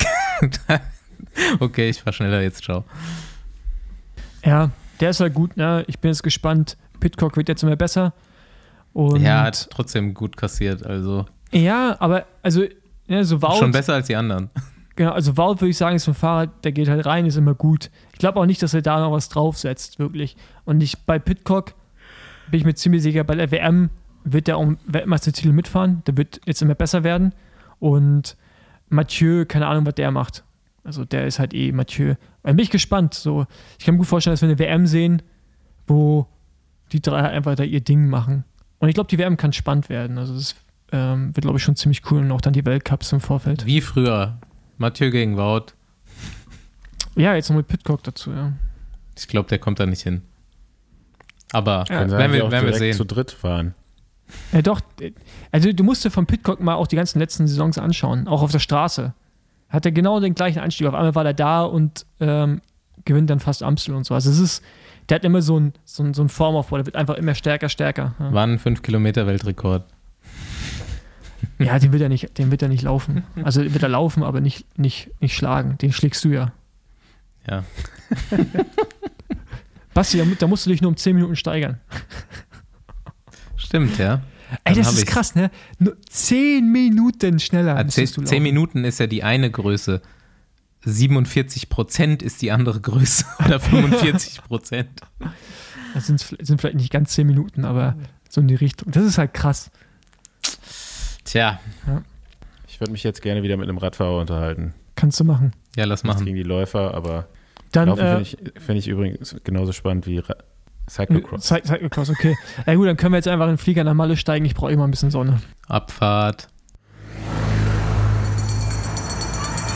Okay, ich fahr schneller jetzt, ciao. Ja, der ist halt gut, ne? Ich bin jetzt gespannt. Pidcock wird jetzt immer besser. Und ja, hat trotzdem gut kassiert, also. Ja, aber also, ja, so Wout. Schon besser als die anderen. Genau, also Wout würde ich sagen, ist ein Fahrrad, der geht halt rein, ist immer gut. Ich glaube auch nicht, dass er da noch was draufsetzt, wirklich. Und bei Pidcock bin ich mir ziemlich sicher, bei der WM wird er um Weltmeistertitel mitfahren. Der wird jetzt immer besser werden. Und Mathieu, keine Ahnung, was der macht. Also der ist halt Mathieu. Dann bin ich gespannt. So. Ich kann mir gut vorstellen, dass wir eine WM sehen, wo die drei einfach da ihr Ding machen. Und ich glaube, die WM kann spannend werden. Also das wird, glaube ich, schon ziemlich cool. Und auch dann die Weltcups im Vorfeld. Wie früher. Mathieu gegen Wout. Ja, jetzt noch mit Pidcock dazu, ja. Ich glaube, der kommt da nicht hin. Aber ja, werden wir sehen. Zu dritt fahren. Ja, doch. Also du musst dir von Pidcock mal auch die ganzen letzten Saisons anschauen. Auch auf der Straße. Hat er genau den gleichen Anstieg. Auf einmal war er da und gewinnt dann fast Amstel und so. Also der hat immer so ein Formaufbau. Der wird einfach immer stärker. Ja. War ein 5-Kilometer-Weltrekord. Ja, den wird er nicht laufen. Also wird er laufen, aber nicht schlagen. Den schlägst du ja. Ja. Basti, da musst du dich nur um 10 Minuten steigern. Stimmt, ja. Ey, das ist krass, ne? Nur 10 Minuten schneller. 10 Minuten ist ja die eine Größe. 47% ist die andere Größe. Oder 45%. Das sind vielleicht nicht ganz 10 Minuten, aber so in die Richtung. Das ist halt krass. Tja. Ja. Ich würde mich jetzt gerne wieder mit einem Radfahrer unterhalten. Kannst du machen. Ja, lass machen. Gegen die Läufer, aber dann Laufen finde ich übrigens genauso spannend wie Cyclocross. Cyclocross, okay. Ja gut, dann können wir jetzt einfach in den Flieger nach Malle steigen. Ich brauche immer ein bisschen Sonne. Abfahrt.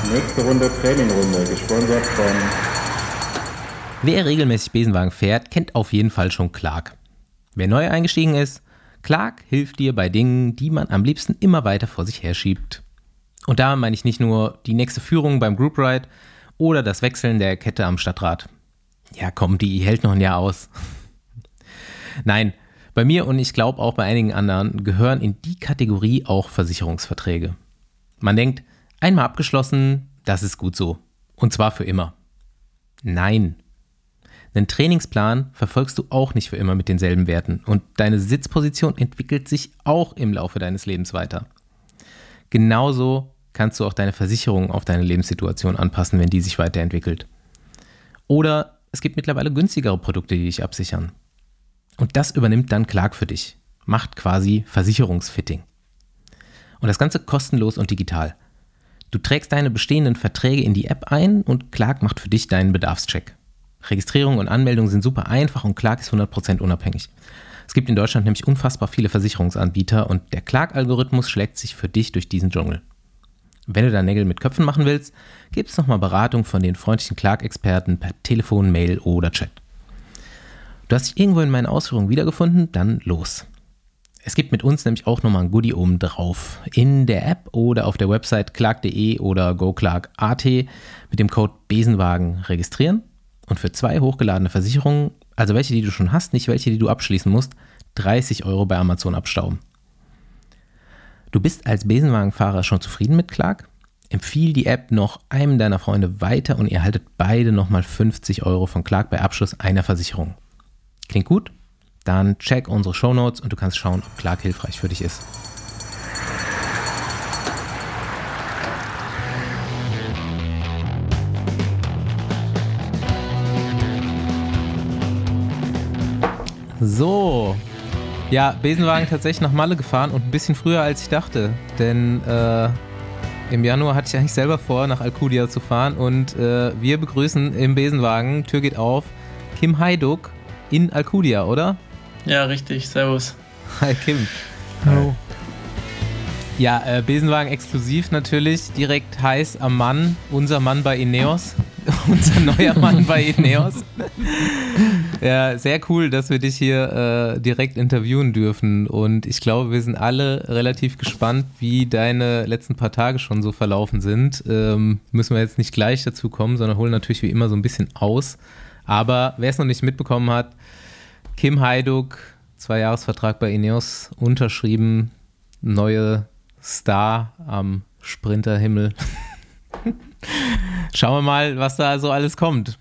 Nächste Runde Trainingrunde, gesponsert von... Wer regelmäßig Besenwagen fährt, kennt auf jeden Fall schon Clark. Wer neu eingestiegen ist, Clark hilft dir bei Dingen, die man am liebsten immer weiter vor sich herschiebt. Und da meine ich nicht nur die nächste Führung beim Group Ride oder das Wechseln der Kette am Stadtrad. Ja komm, die hält noch ein Jahr aus. Nein, bei mir und ich glaube auch bei einigen anderen gehören in die Kategorie auch Versicherungsverträge. Man denkt, einmal abgeschlossen, das ist gut so. Und zwar für immer. Nein. Einen Trainingsplan verfolgst du auch nicht für immer mit denselben Werten und deine Sitzposition entwickelt sich auch im Laufe deines Lebens weiter. Genauso kannst du auch deine Versicherung auf deine Lebenssituation anpassen, wenn die sich weiterentwickelt. Oder es gibt mittlerweile günstigere Produkte, die dich absichern. Und das übernimmt dann Clark für dich. Macht quasi Versicherungsfitting. Und das Ganze kostenlos und digital. Du trägst deine bestehenden Verträge in die App ein und Clark macht für dich deinen Bedarfscheck. Registrierung und Anmeldung sind super einfach und Clark ist 100% unabhängig. Es gibt in Deutschland nämlich unfassbar viele Versicherungsanbieter und der Clark-Algorithmus schlägt sich für dich durch diesen Dschungel. Wenn du da Nägel mit Köpfen machen willst, gibt es nochmal Beratung von den freundlichen Clark-Experten per Telefon, Mail oder Chat. Du hast dich irgendwo in meinen Ausführungen wiedergefunden? Dann los. Es gibt mit uns nämlich auch nochmal ein Goodie oben drauf. In der App oder auf der Website clark.de oder goclark.at mit dem Code Besenwagen registrieren und für 2 hochgeladene Versicherungen, also welche, die du schon hast, nicht welche, die du abschließen musst, 30 € bei Amazon abstauben. Du bist als Besenwagenfahrer schon zufrieden mit Clark? Empfiehl die App noch einem deiner Freunde weiter und ihr erhaltet beide nochmal 50 € von Clark bei Abschluss einer Versicherung. Klingt gut? Dann check unsere Shownotes und du kannst schauen, ob Clark hilfreich für dich ist. So, ja, Besenwagen tatsächlich nach Malle gefahren und ein bisschen früher als ich dachte, denn im Januar hatte ich eigentlich selber vor, nach Alcudia zu fahren und wir begrüßen im Besenwagen, Tür geht auf, Kim Hajduk in Alcudia, oder? Ja, richtig, servus. Hi Kim. Hallo. Ja, Besenwagen exklusiv natürlich, direkt heiß am Mann, unser Mann bei Ineos, unser neuer Mann bei Ineos. Ja, sehr cool, dass wir dich hier direkt interviewen dürfen und ich glaube, wir sind alle relativ gespannt, wie deine letzten paar Tage schon so verlaufen sind. Müssen wir jetzt nicht gleich dazu kommen, sondern holen natürlich wie immer so ein bisschen aus. Aber wer es noch nicht mitbekommen hat, Kim Hajduk, 2-Jahres-Vertrag bei Ineos, unterschrieben, neue Star am Sprinterhimmel. Schauen wir mal, was da so alles kommt.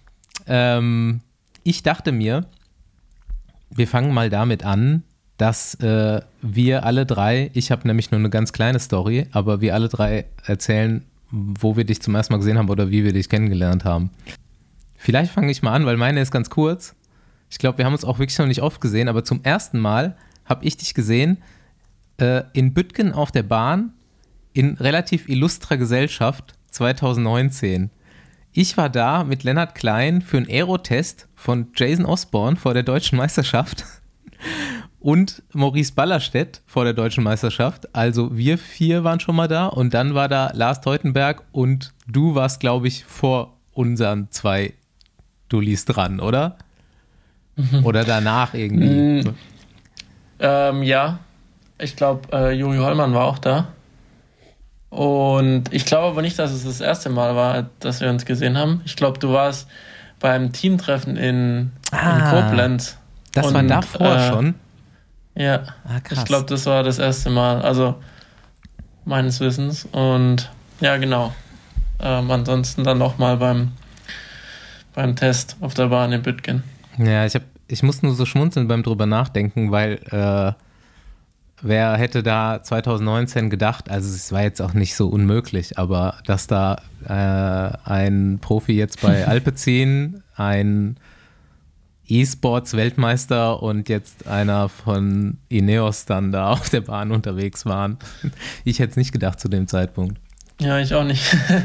Ich dachte mir, wir fangen mal damit an, dass wir alle drei, ich habe nämlich nur eine ganz kleine Story, aber wir alle drei erzählen, wo wir dich zum ersten Mal gesehen haben oder wie wir dich kennengelernt haben. Vielleicht fange ich mal an, weil meine ist ganz kurz. Ich glaube, wir haben uns auch wirklich noch nicht oft gesehen, aber zum ersten Mal habe ich dich gesehen in Büttgen auf der Bahn in relativ illustrer Gesellschaft 2019. Ich war da mit Lennart Klein für einen Aerotest von Jason Osborne vor der Deutschen Meisterschaft und Maurice Ballerstedt vor der Deutschen Meisterschaft. Also wir 4 waren schon mal da und dann war da Lars Teutenberg und du warst, glaube ich, vor unseren 2 Dullis dran, oder? Oder danach irgendwie? Ja, ich glaube, Juri Hollmann war auch da. Und ich glaube aber nicht, dass es das erste Mal war, dass wir uns gesehen haben. Ich glaube, du warst beim Teamtreffen in Koblenz. Das war davor schon? Ja, krass. Ich glaube, das war das erste Mal, also meines Wissens. Und ja, genau. Ansonsten dann nochmal beim Test auf der Bahn in Büttgen. Ja, ich muss nur so schmunzeln beim drüber nachdenken, weil wer hätte da 2019 gedacht, also es war jetzt auch nicht so unmöglich, aber dass da ein Profi jetzt bei Alpecin, ein E-Sports-Weltmeister und jetzt einer von Ineos dann da auf der Bahn unterwegs waren. Ich hätte es nicht gedacht zu dem Zeitpunkt. Ja, ich auch nicht.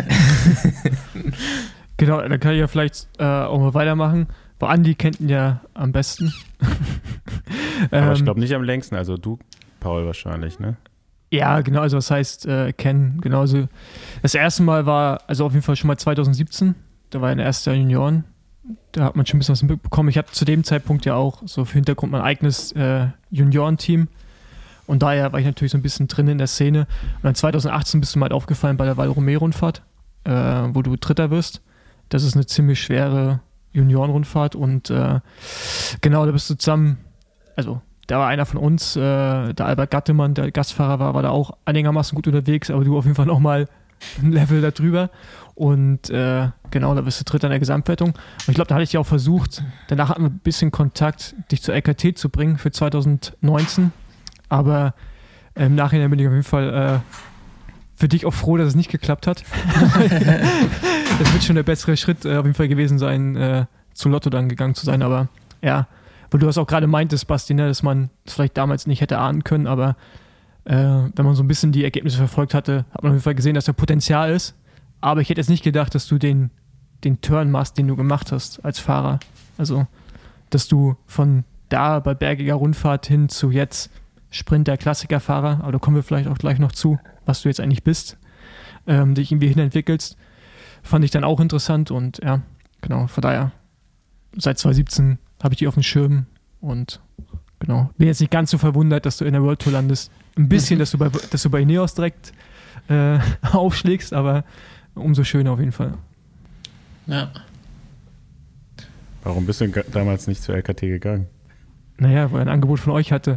Genau, dann kann ich ja vielleicht auch mal weitermachen. Weil Andi kennt ihn ja am besten. Aber ich glaube nicht am längsten, also du, Paul, wahrscheinlich, ne? Ja, genau, also was heißt kennen, genauso. Das erste Mal war, also auf jeden Fall schon mal 2017, da war er in der ersten Junioren, da hat man schon ein bisschen was mitbekommen. Ich hatte zu dem Zeitpunkt ja auch so für Hintergrund mein eigenes Juniorenteam und daher war ich natürlich so ein bisschen drin in der Szene. Und dann 2018 bist du mir halt aufgefallen bei der Val-Romé-Rundfahrt, wo du Dritter wirst. Das ist eine ziemlich schwere Juniorenrundfahrt und genau, da bist du zusammen, also da war einer von uns, der Albert Gattemann, der Gastfahrer war da auch einigermaßen gut unterwegs, aber du auf jeden Fall nochmal ein Level da drüber. Und genau, da bist du Dritter in der Gesamtwertung. Und ich glaube, da hatte ich ja auch versucht, danach hatten wir ein bisschen Kontakt, dich zur LKT zu bringen für 2019. Aber im Nachhinein bin ich auf jeden Fall für dich auch froh, dass es nicht geklappt hat. Das wird schon der bessere Schritt auf jeden Fall gewesen sein, zu Lotto dann gegangen zu sein. Aber ja, weil du das auch gerade meintest, Basti, ne, dass man es vielleicht damals nicht hätte ahnen können, aber wenn man so ein bisschen die Ergebnisse verfolgt hatte, hat man auf jeden Fall gesehen, dass da Potenzial ist. Aber ich hätte jetzt nicht gedacht, dass du den Turn machst, den du gemacht hast als Fahrer. Also, dass du von da bei bergiger Rundfahrt hin zu jetzt Sprinter, Klassikerfahrer, aber da kommen wir vielleicht auch gleich noch zu, was du jetzt eigentlich bist, dich irgendwie hinentwickelst, fand ich dann auch interessant und ja, genau, von daher, seit 2017 habe ich die auf dem Schirm und genau, bin jetzt nicht ganz so verwundert, dass du in der World Tour landest. Ein bisschen, dass du bei Ineos direkt aufschlägst, aber umso schöner auf jeden Fall. Ja. Warum bist du damals nicht zur LKT gegangen? Naja, weil er ein Angebot von euch hatte.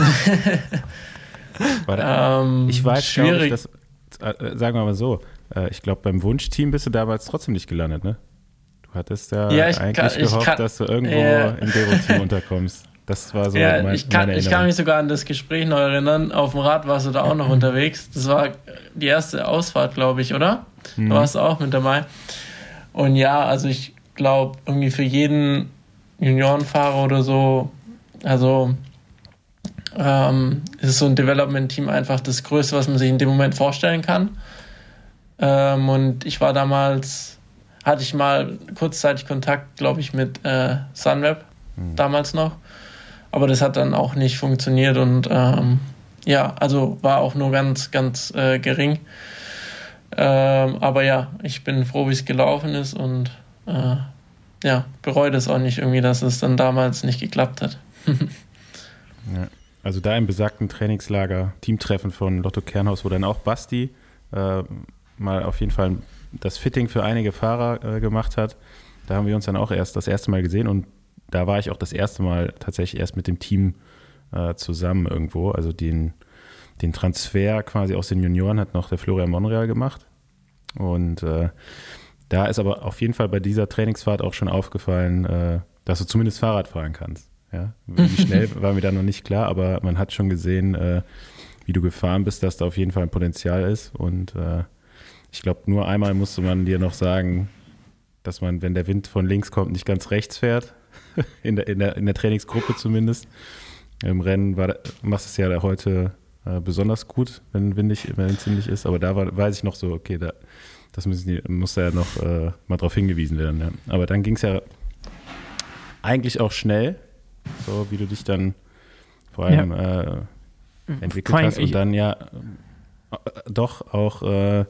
Ich weiß, schwierig. glaube ich, sagen wir mal so, ich glaube, beim Wunschteam bist du damals trotzdem nicht gelandet, ne? Du hattest ja eigentlich gehofft, dass du irgendwo im Devo-Team unterkommst. Das war so meine ich kann mich sogar an das Gespräch noch erinnern. Auf dem Rad warst du da auch noch unterwegs. Das war die erste Ausfahrt, glaube ich, oder? Da warst du auch mit dabei. Und ja, also ich glaube, irgendwie für jeden Juniorenfahrer oder so, also ist so ein Development-Team einfach das Größte, was man sich in dem Moment vorstellen kann. Und ich war damals, hatte ich mal kurzzeitig Kontakt, glaube ich, mit Sunweb, damals noch. Aber das hat dann auch nicht funktioniert und ja, also war auch nur ganz, ganz gering. Aber ja, ich bin froh, wie es gelaufen ist und ja, bereue das auch nicht irgendwie, dass es dann damals nicht geklappt hat. Ja, also da im besagten Trainingslager, Teamtreffen von Lotto Kernhaus, wo dann auch Basti mal auf jeden Fall das Fitting für einige Fahrer gemacht hat. Da haben wir uns dann auch das erste Mal gesehen und da war ich auch das erste Mal tatsächlich erst mit dem Team zusammen irgendwo. Also den Transfer quasi aus den Junioren hat noch der Florian Monreal gemacht. Und da ist aber auf jeden Fall bei dieser Trainingsfahrt auch schon aufgefallen, dass du zumindest Fahrrad fahren kannst. Ja? Wie schnell war mir da noch nicht klar, aber man hat schon gesehen, wie du gefahren bist, dass da auf jeden Fall ein Potenzial ist. Und ich glaube, nur einmal musste man dir noch sagen, dass man, wenn der Wind von links kommt, nicht ganz rechts fährt. in der Trainingsgruppe zumindest. Im Rennen machst du es ja heute besonders gut, wenn es windig ist. Aber da weiß ich noch so, okay, das muss ja noch mal drauf hingewiesen werden. Ja. Aber dann ging es ja eigentlich auch schnell, so wie du dich dann vor allem entwickelt hast. Und dann ja doch auch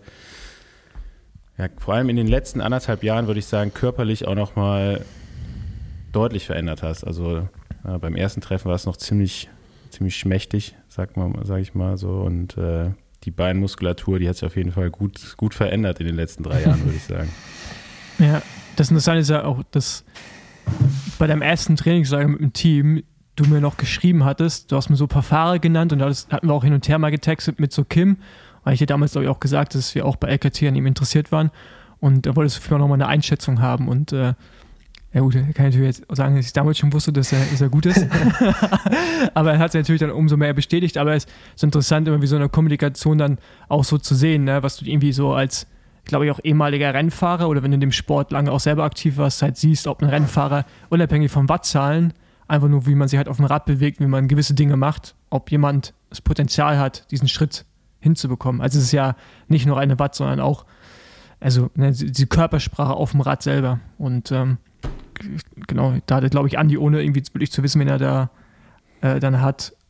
vor allem in den letzten 1,5 Jahren, würde ich sagen, körperlich auch noch mal deutlich verändert hast. Also beim ersten Treffen war es noch ziemlich schmächtig, sag ich mal so. Und die Beinmuskulatur, die hat sich auf jeden Fall gut verändert in den letzten 3 Jahren, würde ich sagen. Ja, das Interessante ist ja auch, dass bei deinem ersten Trainingslager mit dem Team du mir noch geschrieben hattest, du hast mir so ein paar Fahrer genannt und das hatten wir auch hin und her mal getextet mit so Kim, weil ich dir damals, glaube ich, auch gesagt, dass wir auch bei LKT an ihm interessiert waren und da wolltest du für mich nochmal eine Einschätzung haben und ja gut, kann ich natürlich jetzt sagen, dass ich damals schon wusste, dass er gut ist. Aber er hat es natürlich dann umso mehr bestätigt. Aber es ist interessant, immer wie so eine Kommunikation dann auch so zu sehen, ne? Was du irgendwie so als, glaube ich, auch ehemaliger Rennfahrer oder wenn du in dem Sport lange auch selber aktiv warst, halt siehst, ob ein Rennfahrer unabhängig von Wattzahlen, einfach nur wie man sich halt auf dem Rad bewegt, wie man gewisse Dinge macht, ob jemand das Potenzial hat, diesen Schritt hinzubekommen. Also es ist ja nicht nur eine Watt, sondern auch die Körpersprache auf dem Rad selber. Und genau, da hatte, glaube ich, Andi, ohne irgendwie wirklich zu wissen, wen er da dann hat,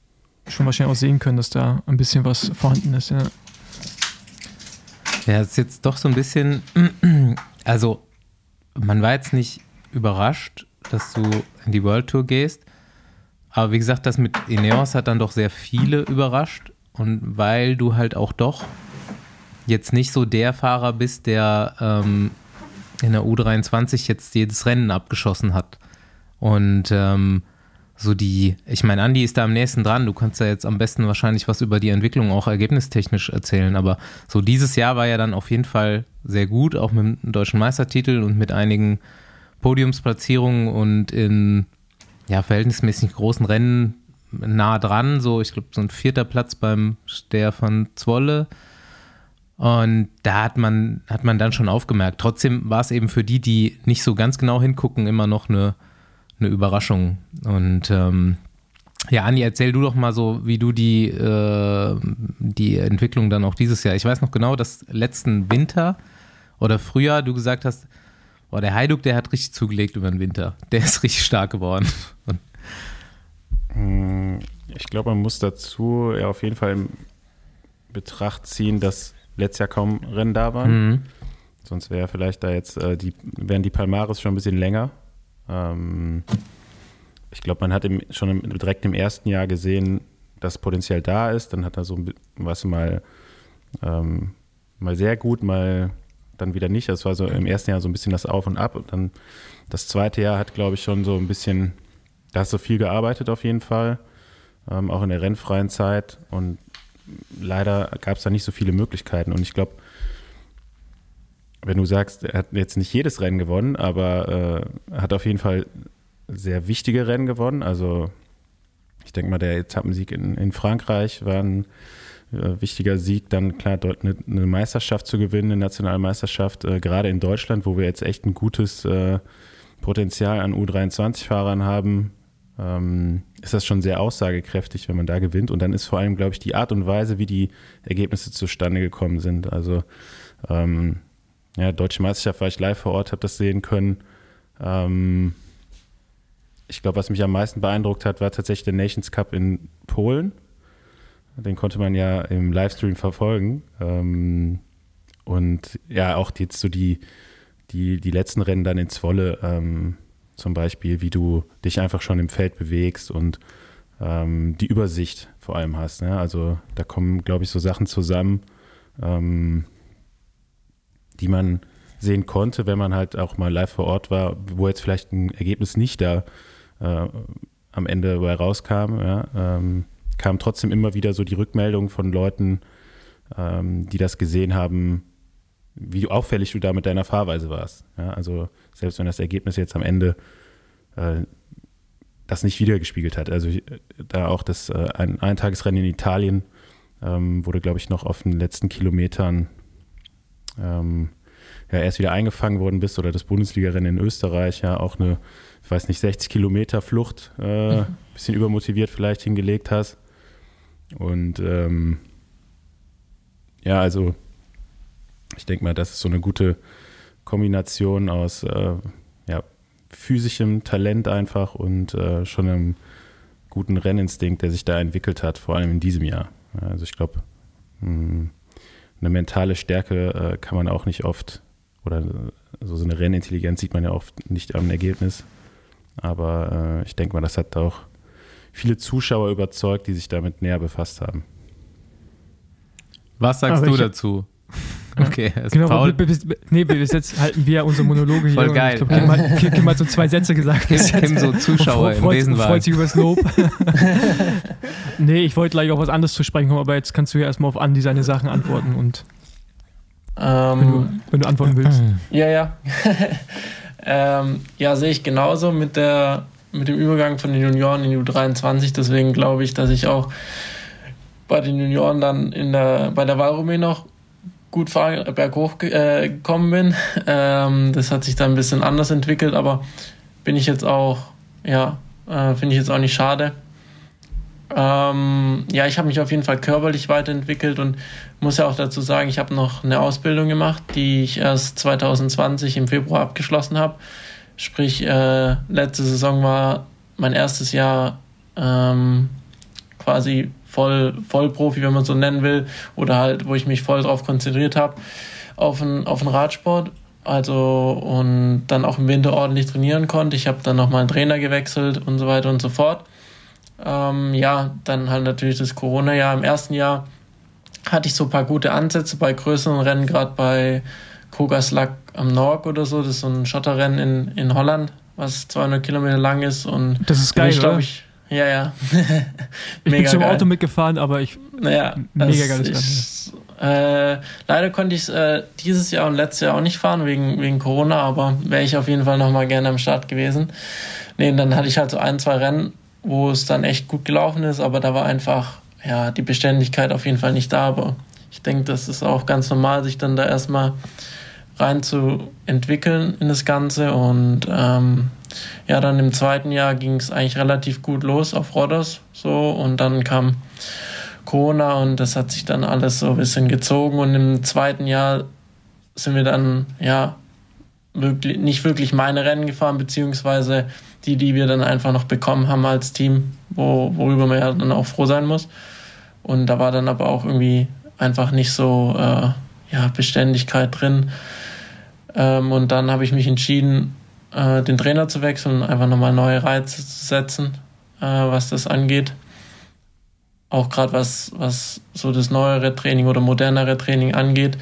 schon wahrscheinlich auch sehen können, dass da ein bisschen was vorhanden ist. Ja, ja, ist jetzt doch so ein bisschen, also man war jetzt nicht überrascht, dass du in die World Tour gehst, aber wie gesagt, das mit Ineos hat dann doch sehr viele überrascht und weil du halt auch doch jetzt nicht so der Fahrer bist, der in der U23 jetzt jedes Rennen abgeschossen hat und ich meine, Andi ist da am nächsten dran, du kannst ja jetzt am besten wahrscheinlich was über die Entwicklung auch ergebnistechnisch erzählen, aber so dieses Jahr war ja dann auf jeden Fall sehr gut, auch mit dem deutschen Meistertitel und mit einigen Podiumsplatzierungen und in verhältnismäßig großen Rennen nah dran, so ich glaube so ein 4. Platz beim Steher von Zwolle und da hat man dann schon aufgemerkt, trotzdem war es eben für die nicht so ganz genau hingucken, immer noch eine Überraschung. Und Andi, erzähl du doch mal so, wie du die Entwicklung dann auch dieses Jahr, ich weiß noch genau, dass letzten Winter oder Frühjahr du gesagt hast, der Hajduk, der hat richtig zugelegt über den Winter. Der ist richtig stark geworden. Ich glaube, man muss dazu ja auf jeden Fall in Betracht ziehen, dass letztes Jahr kaum Rennen da waren. Mhm. Sonst wäre vielleicht da jetzt wären die Palmares schon ein bisschen länger. Ich glaube, man hat direkt im ersten Jahr gesehen, dass Potenzial da ist. Dann hat er so was mal sehr gut, mal dann wieder nicht. Das war so im ersten Jahr so ein bisschen das Auf und Ab. Und dann das zweite Jahr hat, glaube ich, schon so ein bisschen, da hast du viel gearbeitet auf jeden Fall, auch in der rennfreien Zeit. Und leider gab es da nicht so viele Möglichkeiten. Und ich glaube, wenn du sagst, er hat jetzt nicht jedes Rennen gewonnen, aber hat auf jeden Fall sehr wichtige Rennen gewonnen. Also ich denke mal, der Etappensieg in Frankreich war ein wichtiger Sieg. Dann klar, dort eine Meisterschaft zu gewinnen, eine nationale Meisterschaft, gerade in Deutschland, wo wir jetzt echt ein gutes Potenzial an U23-Fahrern haben, ist das schon sehr aussagekräftig, wenn man da gewinnt. Und dann ist vor allem, glaube ich, die Art und Weise, wie die Ergebnisse zustande gekommen sind. Also Deutsche Meisterschaft war ich live vor Ort, habe das sehen können. Ich glaube, was mich am meisten beeindruckt hat, war tatsächlich der Nations Cup in Polen. Den konnte man ja im Livestream verfolgen. Und ja, auch jetzt so die letzten Rennen dann in Zwolle zum Beispiel, wie du dich einfach schon im Feld bewegst und die Übersicht vor allem hast. Ne? Also da kommen, glaube ich, so Sachen zusammen, die man sehen konnte, wenn man halt auch mal live vor Ort war, wo jetzt vielleicht ein Ergebnis nicht da am Ende dabei rauskam. Ja, kam trotzdem immer wieder so die Rückmeldung von Leuten, die das gesehen haben, wie auffällig du da mit deiner Fahrweise warst. Ja, also selbst wenn das Ergebnis jetzt am Ende das nicht wiedergespiegelt hat. Also da auch das ein Eintagesrennen in Italien wurde, glaube ich, noch auf den letzten Kilometern erst wieder eingefangen worden bist, oder das Bundesliga-Rennen in Österreich, ja auch eine, ich weiß nicht, 60 Kilometer Flucht, bisschen übermotiviert vielleicht hingelegt hast. Und also ich denke mal, das ist so eine gute Kombination aus physischem Talent einfach und schon einem guten Renninstinkt, der sich da entwickelt hat, vor allem in diesem Jahr. Also ich glaube, eine mentale Stärke kann man auch nicht oft, oder so eine Rennintelligenz sieht man ja oft nicht am Ergebnis. Aber ich denke mal, das hat auch viele Zuschauer überzeugt, die sich damit näher befasst haben. Was sagst du dazu? Okay, also genau, Paul. Bis jetzt halten wir unsere Monologe hier. Voll geil. Ich glaube, Kim hat so 2 Sätze gesagt. Kim so Zuschauer im Besenwagen. Freut sich über das Lob. Nee, ich wollte gleich auf was anderes zu sprechen kommen, aber jetzt kannst du ja erstmal auf Andi seine Sachen antworten und wenn du antworten willst. Ja. Sehe ich genauso mit dem Übergang von den Junioren in die U23. Deswegen glaube ich, dass ich auch bei den Junioren dann bei der Valromé noch gut berghoch gekommen bin. Das hat sich dann ein bisschen anders entwickelt, aber finde ich jetzt auch nicht schade. Ich habe mich auf jeden Fall körperlich weiterentwickelt und muss ja auch dazu sagen, ich habe noch eine Ausbildung gemacht, die ich erst 2020 im Februar abgeschlossen habe. Sprich, letzte Saison war mein erstes Jahr quasi Vollprofi, wenn man so nennen will, oder halt, wo ich mich voll drauf konzentriert habe, auf den Radsport. Also und dann auch im Winter ordentlich trainieren konnte. Ich habe dann nochmal einen Trainer gewechselt und so weiter und so fort. Ja, dann halt natürlich das Corona-Jahr. Im ersten Jahr hatte ich so ein paar gute Ansätze bei größeren Rennen, gerade bei Kogasluck am Norg oder so. Das ist so ein Schotterrennen in Holland, was 200 Kilometer lang ist. Und das ist geil, oder? Ja. Ich bin zum Auto mitgefahren, aber mega geiles Rennen. Leider konnte ich es dieses Jahr und letztes Jahr auch nicht fahren, wegen Corona, aber wäre ich auf jeden Fall nochmal gerne am Start gewesen. Nee, dann hatte ich halt so 1-2 Rennen, wo es dann echt gut gelaufen ist, aber da war einfach die Beständigkeit auf jeden Fall nicht da. Aber ich denke, das ist auch ganz normal, sich dann da erstmal rein zu entwickeln in das Ganze. Und dann im zweiten Jahr ging es eigentlich relativ gut los auf Rhodos so, und dann kam Corona und das hat sich dann alles so ein bisschen gezogen, und im zweiten Jahr sind wir dann nicht wirklich meine Rennen gefahren, beziehungsweise die wir dann einfach noch bekommen haben als Team, worüber man ja dann auch froh sein muss. Und da war dann aber auch irgendwie einfach nicht so Beständigkeit drin. Und dann habe ich mich entschieden, den Trainer zu wechseln und einfach nochmal neue Reize zu setzen, was das angeht. Auch gerade was so das neuere Training oder modernere Training angeht.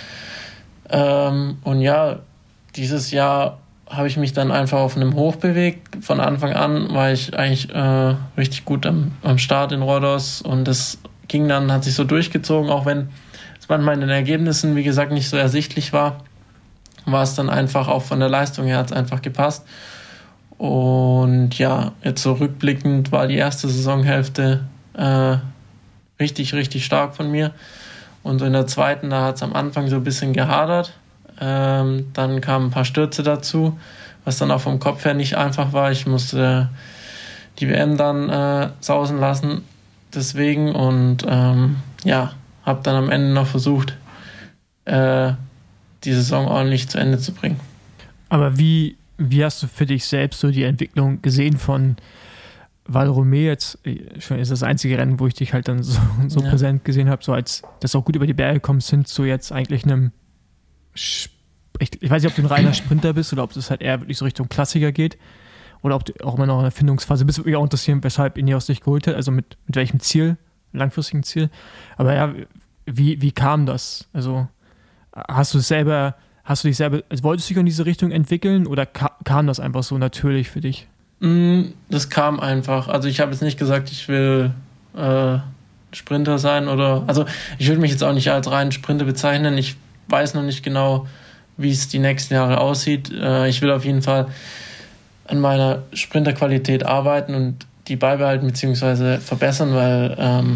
Und ja, dieses Jahr habe ich mich dann einfach auf einem Hoch bewegt. Von Anfang an war ich eigentlich richtig gut am Start in Rhodos, und das hat sich so durchgezogen, auch wenn es manchmal in den Ergebnissen, wie gesagt, nicht so ersichtlich war es dann einfach auch von der Leistung her, hat es einfach gepasst. Und ja, jetzt so rückblickend war die erste Saisonhälfte richtig, richtig stark von mir. Und so in der zweiten, da hat es am Anfang so ein bisschen gehadert. Dann kamen ein paar Stürze dazu, was dann auch vom Kopf her nicht einfach war. Ich musste die WM dann sausen lassen deswegen, und habe dann am Ende noch versucht, die Saison ordentlich zu Ende zu bringen. Aber wie hast du für dich selbst so die Entwicklung gesehen von Val Romé? Jetzt schon ist das einzige Rennen, wo ich dich halt dann so präsent gesehen habe, so als das auch gut über die Berge kommst, sind so jetzt eigentlich einem ich weiß nicht, ob du ein reiner Sprinter bist oder ob das halt eher wirklich so Richtung Klassiker geht, oder ob du auch immer noch in der Findungsphase bist. Würde mich auch interessieren, weshalb Ineos dich geholt hat, also mit welchem Ziel, langfristigen Ziel. Aber ja, wie kam das? Also hast du dich selber, also wolltest du dich in diese Richtung entwickeln, oder kam das einfach so natürlich für dich? Das kam einfach. Also ich habe jetzt nicht gesagt, ich will Sprinter sein, also ich würde mich jetzt auch nicht als reinen Sprinter bezeichnen. Ich weiß noch nicht genau, wie es die nächsten Jahre aussieht. Ich will auf jeden Fall an meiner Sprinterqualität arbeiten und die beibehalten bzw. verbessern, weil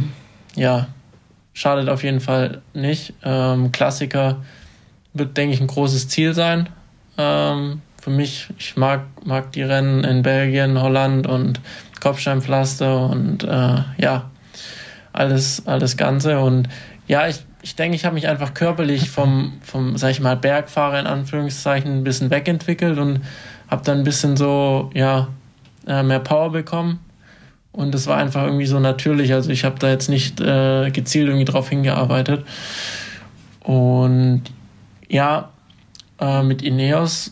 schadet auf jeden Fall nicht. Klassiker wird, denke ich, ein großes Ziel sein. Für mich, ich mag die Rennen in Belgien, Holland und Kopfsteinpflaster und alles Ganze. Und ja, ich denke, ich habe mich einfach körperlich vom sag ich mal, Bergfahrer in Anführungszeichen ein bisschen wegentwickelt und habe dann ein bisschen so, mehr Power bekommen. Und das war einfach irgendwie so natürlich. Also ich habe da jetzt nicht gezielt irgendwie drauf hingearbeitet. Und ja, mit Ineos,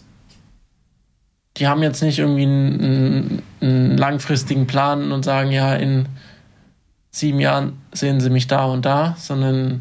die haben jetzt nicht irgendwie einen langfristigen Plan und sagen, ja, in 7 Jahren sehen sie mich da und da, sondern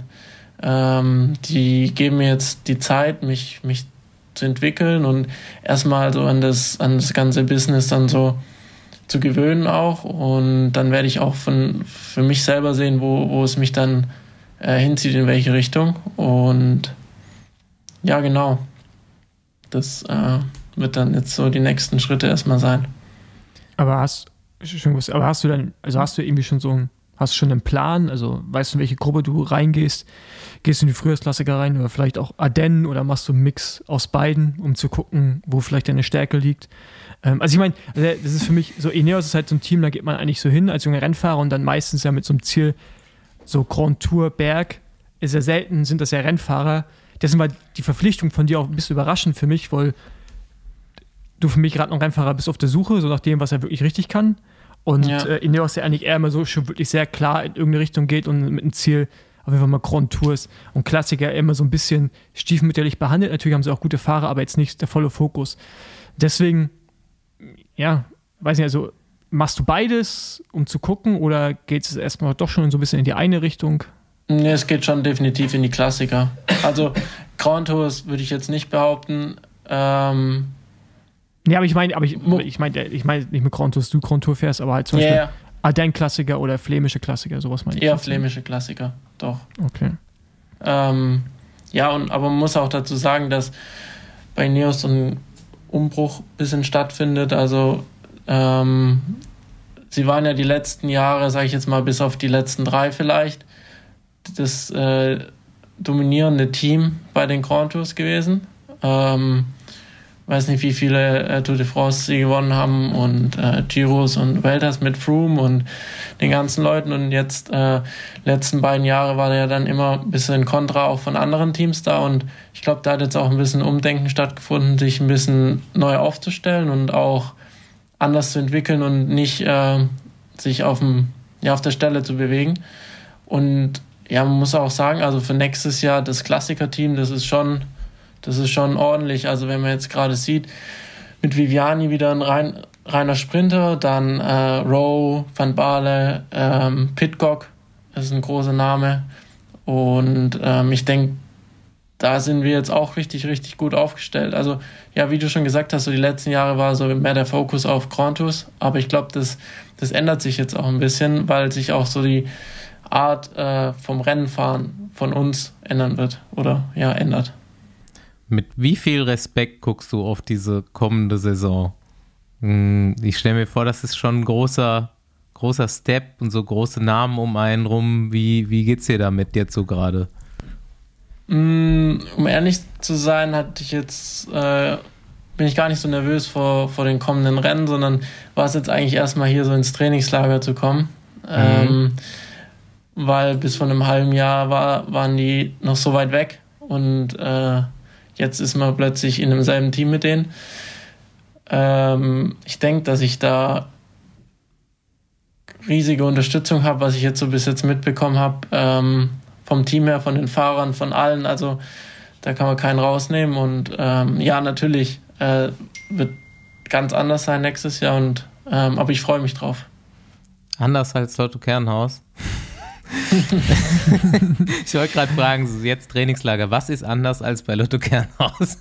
die geben mir jetzt die Zeit, mich zu entwickeln und erstmal so an das ganze Business dann so zu gewöhnen auch, und dann werde ich auch für mich selber sehen, wo es mich dann hinzieht, in welche Richtung. Und ja, genau, das wird dann jetzt so die nächsten Schritte erstmal sein. Aber hast du dann, also hast du irgendwie schon hast du schon einen Plan? Also weißt du, in welche Gruppe du reingehst? Gehst du in die Frühjahrsklassiker rein oder vielleicht auch Ardennen, oder machst du einen Mix aus beiden, um zu gucken, wo vielleicht deine Stärke liegt? Also ich meine, das ist für mich so, Ineos ist halt so ein Team, da geht man eigentlich so hin als junger Rennfahrer und dann meistens ja mit so einem Ziel, so Grand Tour, Berg, ist ja selten, sind das ja Rennfahrer. Deswegen war die Verpflichtung von dir auch ein bisschen überraschend für mich, weil du für mich gerade noch Rennfahrer bist auf der Suche, so nach dem, was er wirklich richtig kann. Und Ja. Ineos ja eigentlich eher immer so schon wirklich sehr klar in irgendeine Richtung geht und mit einem Ziel auf jeden Fall mal Grand Tours und Klassiker immer so ein bisschen stiefmütterlich behandelt. Natürlich haben sie auch gute Fahrer, aber jetzt nicht der volle Fokus. Deswegen, ja, weiß nicht, also machst du beides, um zu gucken, oder geht es erstmal doch schon so ein bisschen in die eine Richtung? Nee, es geht schon definitiv in die Klassiker. Also Grand Tours würde ich jetzt nicht behaupten. Ja, aber ich meine nicht mit Grand Tours, du Grand Tour fährst, aber halt zum Beispiel Ardennes-Klassiker oder flämische Klassiker, sowas meine ich. Eher flämische Klassiker, doch. Okay. Ja, aber man muss auch dazu sagen, dass bei Ineos so ein Umbruch ein bisschen stattfindet. Also sie waren ja die letzten Jahre, sage ich jetzt mal, bis auf die letzten 3 vielleicht, das dominierende Team bei den Grand Tours gewesen. Weiß nicht, wie viele Tour de France sie gewonnen haben und Giros und Vueltas mit Froome und den ganzen Leuten. Und jetzt, letzten beiden Jahre war ja dann immer ein bisschen Kontra auch von anderen Teams da. Und ich glaube, da hat jetzt auch ein bisschen Umdenken stattgefunden, sich ein bisschen neu aufzustellen und auch anders zu entwickeln und nicht sich auf der Stelle zu bewegen. Und ja, man muss auch sagen, also für nächstes Jahr das Klassiker-Team, das ist schon ordentlich. Also wenn man jetzt gerade sieht, mit Viviani wieder ein reiner Sprinter, dann Rowe, Van Baarle, Pidcock, das ist ein großer Name. Und ich denke, da sind wir jetzt auch richtig, richtig gut aufgestellt. Also ja, wie du schon gesagt hast, so die letzten Jahre war so mehr der Fokus auf Grand Tours. Aber ich glaube, das ändert sich jetzt auch ein bisschen, weil sich auch so die Art vom Rennenfahren von uns ändern wird oder ja, ändert. Mit wie viel Respekt guckst du auf diese kommende Saison? Ich stelle mir vor, das ist schon ein großer Step und so große Namen um einen rum. Wie geht's dir damit jetzt so gerade? Um ehrlich zu sein, bin ich gar nicht so nervös vor den kommenden Rennen, sondern war es jetzt eigentlich erstmal hier so ins Trainingslager zu kommen. Weil bis vor einem halben Jahr waren die noch so weit weg und jetzt ist man plötzlich in demselben Team mit denen. Ich denke, dass ich da riesige Unterstützung habe, was ich jetzt so bis jetzt mitbekommen habe, vom Team her, von den Fahrern, von allen. Also da kann man keinen rausnehmen. Und ja, natürlich wird ganz anders sein nächstes Jahr. Aber ich freue mich drauf. Anders als Lotto Kernhaus? Ich wollte gerade fragen, so jetzt Trainingslager, was ist anders als bei Lotto Kernhaus?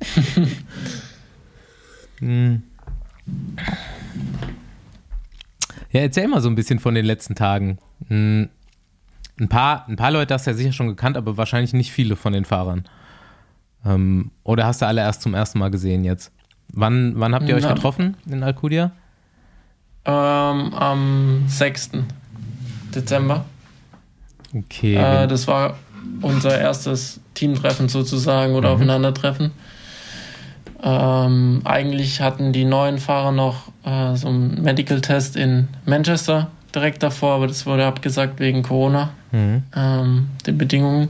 Ja, erzähl mal so ein bisschen von den letzten Tagen. Ein paar Leute hast du ja sicher schon gekannt, aber wahrscheinlich nicht viele von den Fahrern. Oder hast du alle erst zum ersten Mal gesehen jetzt? Wann habt ihr euch getroffen in Alcudia? Am 6. Dezember. Okay. Das war unser erstes Teamtreffen sozusagen oder Aufeinandertreffen. Eigentlich hatten die neuen Fahrer noch so einen Medical-Test in Manchester direkt davor, aber das wurde abgesagt wegen Corona, den Bedingungen.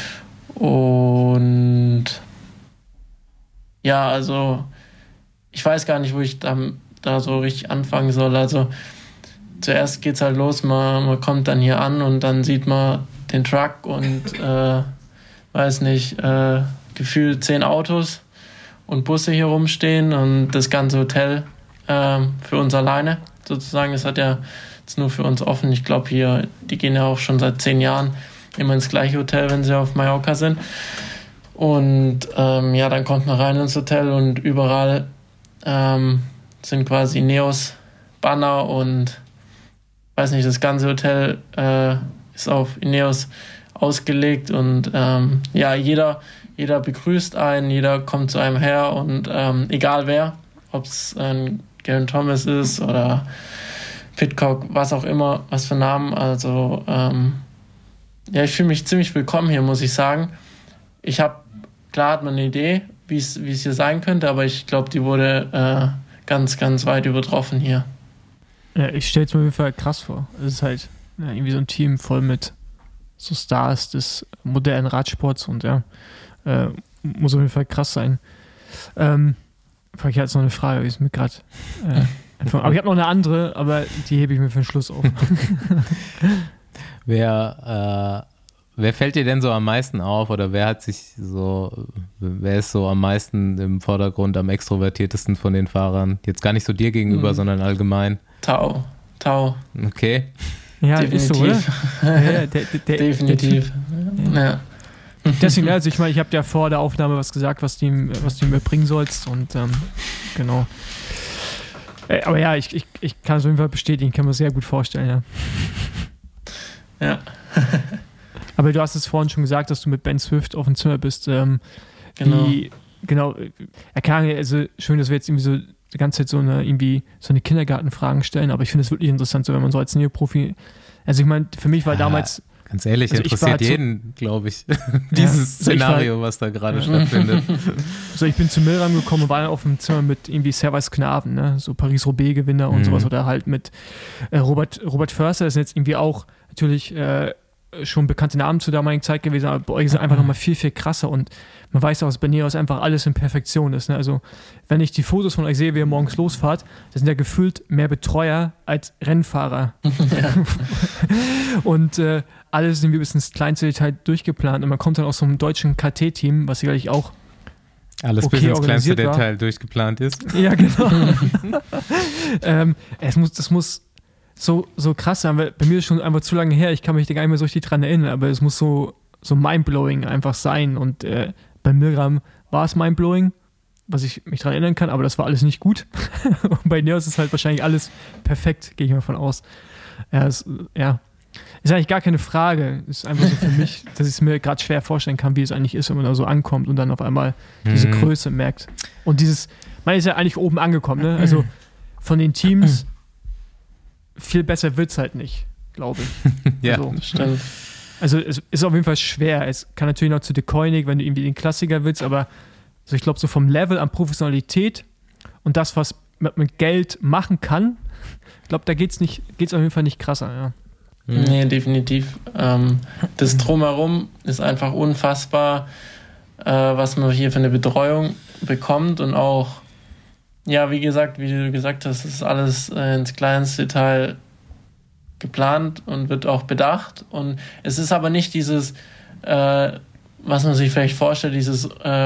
Und ja, also ich weiß gar nicht, wo ich da so richtig anfangen soll. Also zuerst geht's halt los, man kommt dann hier an und dann sieht man den Truck und weiß nicht, gefühlt 10 Autos und Busse hier rumstehen und das ganze Hotel für uns alleine sozusagen. Das hat ja jetzt nur für uns offen. Ich glaube hier, die gehen ja auch schon seit 10 Jahren immer ins gleiche Hotel, wenn sie auf Mallorca sind. Und ja, dann kommt man rein ins Hotel und überall sind quasi Ineos Banner und weiß nicht, das ganze Hotel ist auf Ineos ausgelegt und ja, jeder begrüßt einen, jeder kommt zu einem her und egal wer, ob es Geraint Thomas ist oder Pidcock, was auch immer, was für Namen, also ja, ich fühle mich ziemlich willkommen hier, muss ich sagen. Klar hat man eine Idee, wie es hier sein könnte, aber ich glaube, die wurde ganz, ganz weit übertroffen hier. Ja, ich stelle es mir auf jeden Fall krass vor. Es ist halt irgendwie so ein Team voll mit so Stars des modernen Radsports und ja, muss auf jeden Fall krass sein. Ich habe jetzt noch eine Frage, die ist mir gerade Aber ich habe noch eine andere, aber die hebe ich mir für den Schluss auf. Wer fällt dir denn so am meisten auf oder wer ist so am meisten im Vordergrund, am extrovertiertesten von den Fahrern? Jetzt gar nicht so dir gegenüber, sondern allgemein. Tau. Okay. Ja, Definitiv. ist so, oder? Ja, Definitiv. Ja. Deswegen, also ich meine, ich habe ja vor der Aufnahme was gesagt, was du mir bringen sollst und genau. Aber ja, ich kann es auf jeden Fall bestätigen, kann mir sehr gut vorstellen, ja. Ja. Aber du hast es vorhin schon gesagt, dass du mit Ben Swift auf dem Zimmer bist. Genau. Also schön, dass wir jetzt irgendwie so die ganze Zeit so eine Kindergartenfragen stellen, aber ich finde es wirklich interessant, so wenn man so als Neoprofi, also ich meine, für mich war damals... Ganz ehrlich, also interessiert jeden, glaube ich, dieses Szenario, was da gerade stattfindet. So, ich bin zu Milram gekommen und war dann auf dem Zimmer mit irgendwie Servais Knaven, ne? So Paris-Roubaix-Gewinner und sowas, oder halt mit Robert Förster, das ist jetzt irgendwie auch natürlich schon bekannte Namen zur damaligen Zeit gewesen, aber bei euch ist es einfach nochmal viel, viel krasser und man weiß auch, dass bei Neos einfach alles in Perfektion ist. Ne? Also wenn ich die Fotos von euch sehe, wie ihr morgens losfahrt, das sind ja gefühlt mehr Betreuer als Rennfahrer. Ja. Und alles ist irgendwie bis ins kleinste Detail durchgeplant und man kommt dann aus so einem deutschen KT-Team, was sicherlich auch alles bis ins kleinste Detail durchgeplant ist. Ja, genau. Das muss so krass sein, weil bei mir ist schon einfach zu lange her, ich kann mich da gar nicht mehr so richtig dran erinnern, aber es muss so mindblowing einfach sein und bei Milram war es mindblowing, was ich mich daran erinnern kann, aber das war alles nicht gut. Und bei Neos ist halt wahrscheinlich alles perfekt, gehe ich mal von aus. Ist eigentlich gar keine Frage. Ist einfach so für mich, dass ich es mir gerade schwer vorstellen kann, wie es eigentlich ist, wenn man da so ankommt und dann auf einmal diese Größe merkt. Und man ist ja eigentlich oben angekommen, ne? Also von den Teams viel besser wird es halt nicht, glaube ich. Ja, also, stimmt. Also es ist auf jeden Fall schwer. Es kann natürlich noch zu De Koenig, wenn du irgendwie den Klassiker willst, aber also ich glaube, so vom Level an Professionalität und das, was man mit Geld machen kann, ich glaube, da geht's auf jeden Fall nicht krasser, ja. Nee, definitiv. Das Drumherum ist einfach unfassbar, was man hier für eine Betreuung bekommt und auch, ja, wie du gesagt hast, ist alles ins kleinste Detail geplant und wird auch bedacht. Und es ist aber nicht dieses, was man sich vielleicht vorstellt, dieses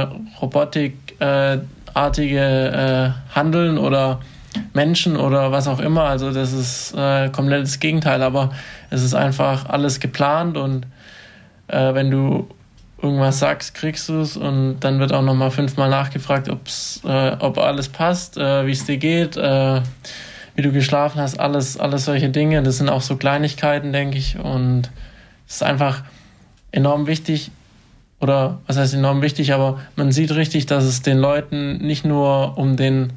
robotikartige Handeln oder Menschen oder was auch immer. Also das ist komplett das Gegenteil, aber es ist einfach alles geplant und wenn du irgendwas sagst, kriegst du es und dann wird auch nochmal 5-mal nachgefragt, ob alles passt, wie es dir geht, wie du geschlafen hast, alles solche Dinge. Das sind auch so Kleinigkeiten, denke ich, und es ist einfach enorm wichtig, oder was heißt enorm wichtig, aber man sieht richtig, dass es den Leuten nicht nur um den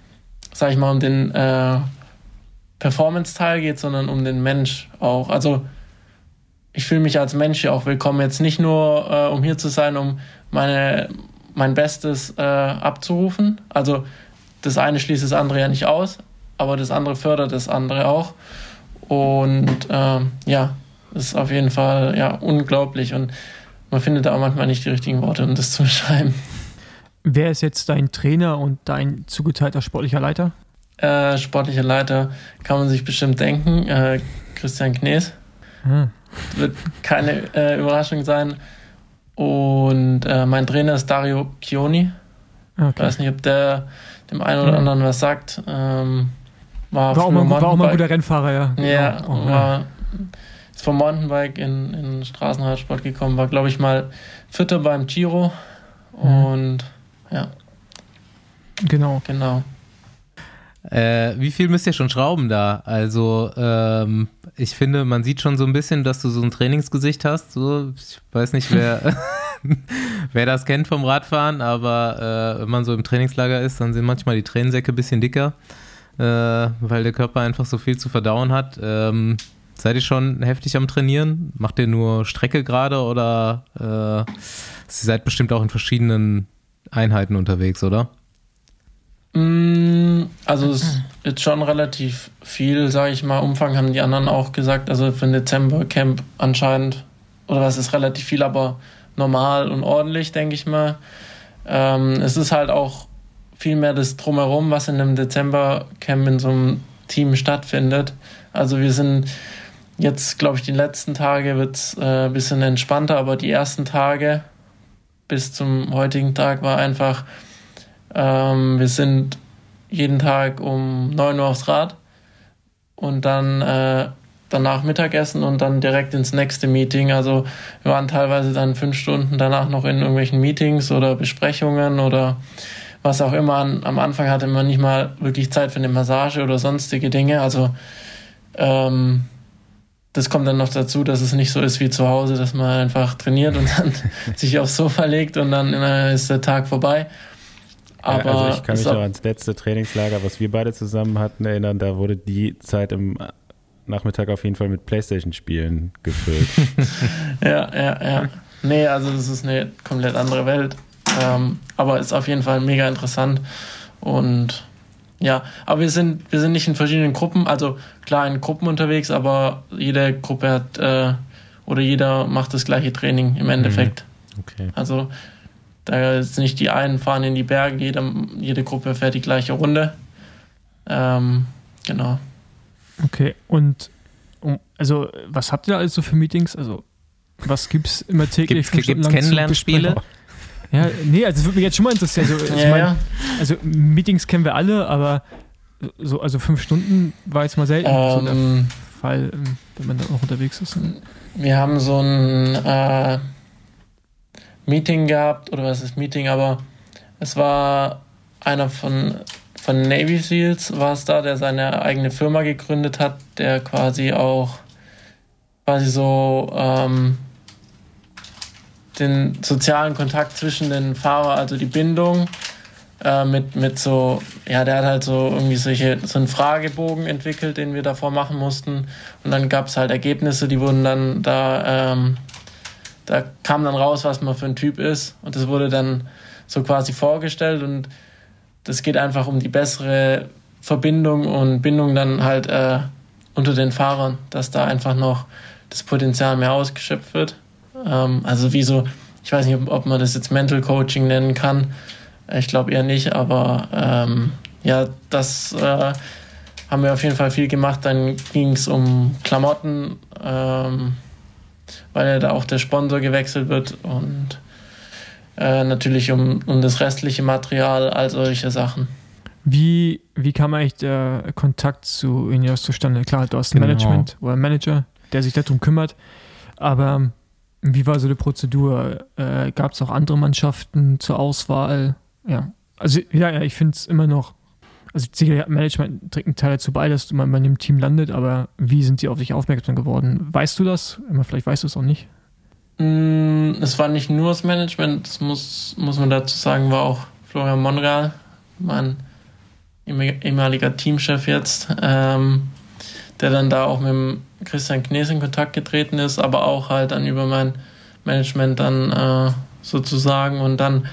Performance-Teil geht, sondern um den Mensch auch. Also ich fühle mich als Mensch ja auch willkommen, jetzt nicht nur um hier zu sein, um mein Bestes abzurufen. Also das eine schließt das andere ja nicht aus, aber das andere fördert das andere auch. Und das ist auf jeden Fall unglaublich und man findet da auch manchmal nicht die richtigen Worte, um das zu beschreiben. Wer ist jetzt dein Trainer und dein zugeteilter sportlicher Leiter? Sportlicher Leiter kann man sich bestimmt denken. Christian Knees. Wird keine Überraschung sein. Und mein Trainer ist Dario Chioni. Okay. Ich weiß nicht, ob der dem einen oder anderen was sagt. War auch mal ein guter Rennfahrer, ja. Ja, ist vom Mountainbike in Straßenradsport gekommen. War, glaube ich, mal Vierter beim Giro. Und ja. Genau. Wie viel müsst ihr schon schrauben da? Also ich finde, man sieht schon so ein bisschen, dass du so ein Trainingsgesicht hast. So, ich weiß nicht, wer das kennt vom Radfahren, aber wenn man so im Trainingslager ist, dann sind manchmal die Tränensäcke ein bisschen dicker, weil der Körper einfach so viel zu verdauen hat. Seid ihr schon heftig am Trainieren? Macht ihr nur Strecke gerade oder ihr seid bestimmt auch in verschiedenen Einheiten unterwegs, oder? Also es ist jetzt schon relativ viel, sage ich mal, Umfang haben die anderen auch gesagt, also für ein Dezember-Camp anscheinend, oder was ist relativ viel, aber normal und ordentlich, denke ich mal. Es ist halt auch viel mehr das Drumherum, was in einem Dezember-Camp in so einem Team stattfindet. Also wir sind jetzt, glaube ich, die letzten Tage wird es ein bisschen entspannter, aber die ersten Tage bis zum heutigen Tag war einfach, wir sind jeden Tag um 9 Uhr aufs Rad und dann danach Mittagessen und dann direkt ins nächste Meeting. Also wir waren teilweise dann 5 Stunden danach noch in irgendwelchen Meetings oder Besprechungen oder was auch immer. Am Anfang hatte man nicht mal wirklich Zeit für eine Massage oder sonstige Dinge. Also das kommt dann noch dazu, dass es nicht so ist wie zu Hause, dass man einfach trainiert und dann sich aufs Sofa legt und dann ist der Tag vorbei. Aber also ich kann mich noch ans letzte Trainingslager, was wir beide zusammen hatten, erinnern. Da wurde die Zeit im Nachmittag auf jeden Fall mit PlayStation-Spielen gefüllt. Ja. Nee, also das ist eine komplett andere Welt. Aber ist auf jeden Fall mega interessant. Und ja, aber wir sind nicht in verschiedenen Gruppen, also klar in Gruppen unterwegs, aber jede Gruppe hat oder jeder macht das gleiche Training im Endeffekt. Okay. Also da ist nicht die einen fahren in die Berge, jede Gruppe fährt die gleiche Runde. Genau. Okay, und also was habt ihr also für Meetings? Also was gibt's immer täglich? Gibt's Kennenlernspiele? Ja, nee, also das würde mich jetzt schon mal interessieren. Also Meetings kennen wir alle, aber also 5 Stunden war jetzt mal selten so der Fall, wenn man da auch unterwegs ist. Wir haben so ein Meeting gehabt, oder was ist Meeting, aber es war einer von Navy Seals, war es da, der seine eigene Firma gegründet hat, der quasi so den sozialen Kontakt zwischen den Fahrern, also die Bindung mit so, ja, der hat halt so irgendwie so einen Fragebogen entwickelt, den wir davor machen mussten, und dann gab es halt Ergebnisse, die wurden dann da kam dann raus, was man für ein Typ ist, und das wurde dann so quasi vorgestellt, und das geht einfach um die bessere Verbindung und Bindung dann halt unter den Fahrern, dass da einfach noch das Potenzial mehr ausgeschöpft wird. Also wie so, ich weiß nicht, ob man das jetzt Mental Coaching nennen kann. Ich glaube eher nicht, aber ja, das haben wir auf jeden Fall viel gemacht. Dann ging es um Klamotten, weil ja da auch der Sponsor gewechselt wird, und natürlich um das restliche Material, all solche Sachen. Wie kam eigentlich der Kontakt zu Ineos zustande? Klar, du hast ein Management oder einen Manager, der sich darum kümmert, aber wie war so die Prozedur? Gab es auch andere Mannschaften zur Auswahl? Ja, also ja, ich finde es immer noch, also Management trägt einen Teil dazu bei, dass man bei dem Team landet, aber wie sind sie auf dich aufmerksam geworden? Weißt du das? Vielleicht weißt du es auch nicht. Es war nicht nur das Management, das muss man dazu sagen, war auch Florian Monreal, mein ehemaliger Teamchef jetzt, der dann da auch mit dem Christian Knees in Kontakt getreten ist, aber auch halt dann über mein Management dann sozusagen, und dann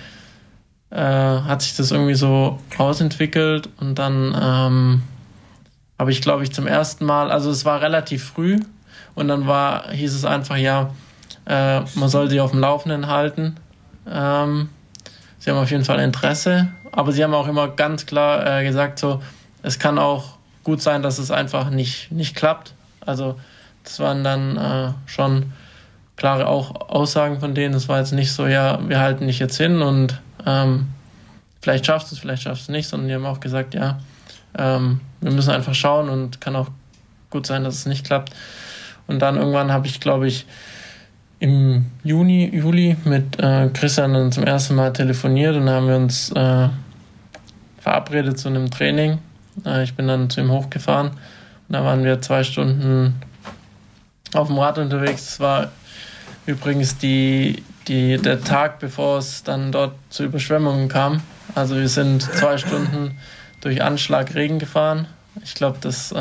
hat sich das irgendwie so rausentwickelt, und dann habe ich, glaube ich, zum ersten Mal, also es war relativ früh, und dann hieß es einfach, ja, man soll sie auf dem Laufenden halten. Sie haben auf jeden Fall Interesse, aber sie haben auch immer ganz klar gesagt, so, es kann auch gut sein, dass es einfach nicht klappt. Also das waren dann schon klare auch Aussagen von denen. Es war jetzt nicht so, ja, wir halten dich jetzt hin und vielleicht schaffst du es nicht, sondern die haben auch gesagt, ja, wir müssen einfach schauen, und kann auch gut sein, dass es nicht klappt. Und dann irgendwann habe ich, glaube ich, im Juli mit Christian dann zum ersten Mal telefoniert, und dann haben wir uns verabredet zu einem Training. Ich bin dann zu ihm hochgefahren, und da waren wir 2 Stunden auf dem Rad unterwegs. Das war übrigens der Tag, bevor es dann dort zu Überschwemmungen kam. Also wir sind 2 Stunden durch Anschlag Regen gefahren. Ich glaube, das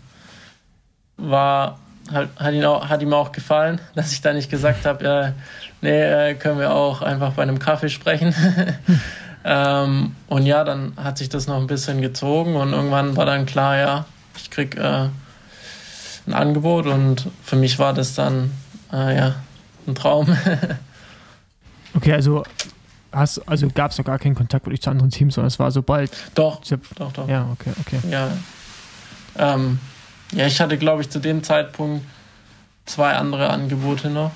hat ihm auch gefallen, dass ich da nicht gesagt habe, können wir auch einfach bei einem Kaffee sprechen. Und ja, dann hat sich das noch ein bisschen gezogen, und irgendwann war dann klar, ja, ich krieg ein Angebot, und für mich war das dann ein Traum. Okay, also gab es noch gar keinen Kontakt wirklich zu anderen Teams, sondern es war sobald. Doch. Doch. Ja, okay. Ja. Ja, ich hatte, glaube ich, zu dem Zeitpunkt 2 andere Angebote noch.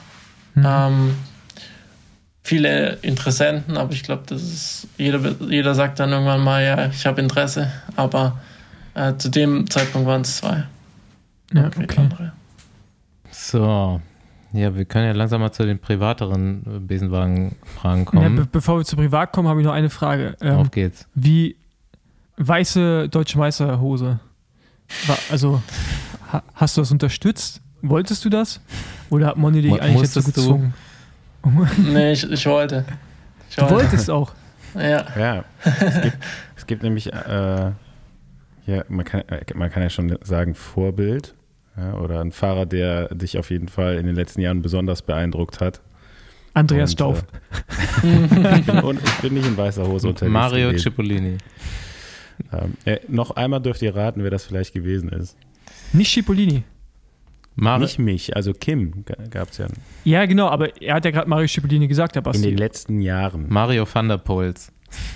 Viele Interessenten, aber ich glaube, das ist jeder sagt dann irgendwann mal, ja, ich habe Interesse, aber zu dem Zeitpunkt waren es 2. Ja, okay. Andere. So, ja, wir können ja langsam mal zu den privateren Besenwagen-Fragen kommen. Ja, bevor wir zu privat kommen, habe ich noch eine Frage. Auf geht's. Wie weiße Deutsche Meisterhose? Also, hast du das unterstützt? Wolltest du das? Oder hat Moni dich eigentlich dazu gezwungen? Nee, ich wollte. Du wolltest auch? Ja. Es gibt nämlich, ja, man kann ja schon sagen, Vorbild. Ja, oder ein Fahrer, der dich auf jeden Fall in den letzten Jahren besonders beeindruckt hat. Andreas Stauf. Ich bin nicht in weißer Hose unterwegs. Mario Cipollini. Noch einmal dürft ihr raten, wer das vielleicht gewesen ist. Nicht Cipollini. Nicht mich, also Kim gab es ja. Ja, genau, aber er hat ja gerade Mario Cipollini gesagt, der Basti. In den letzten Jahren. Mario van der Poels.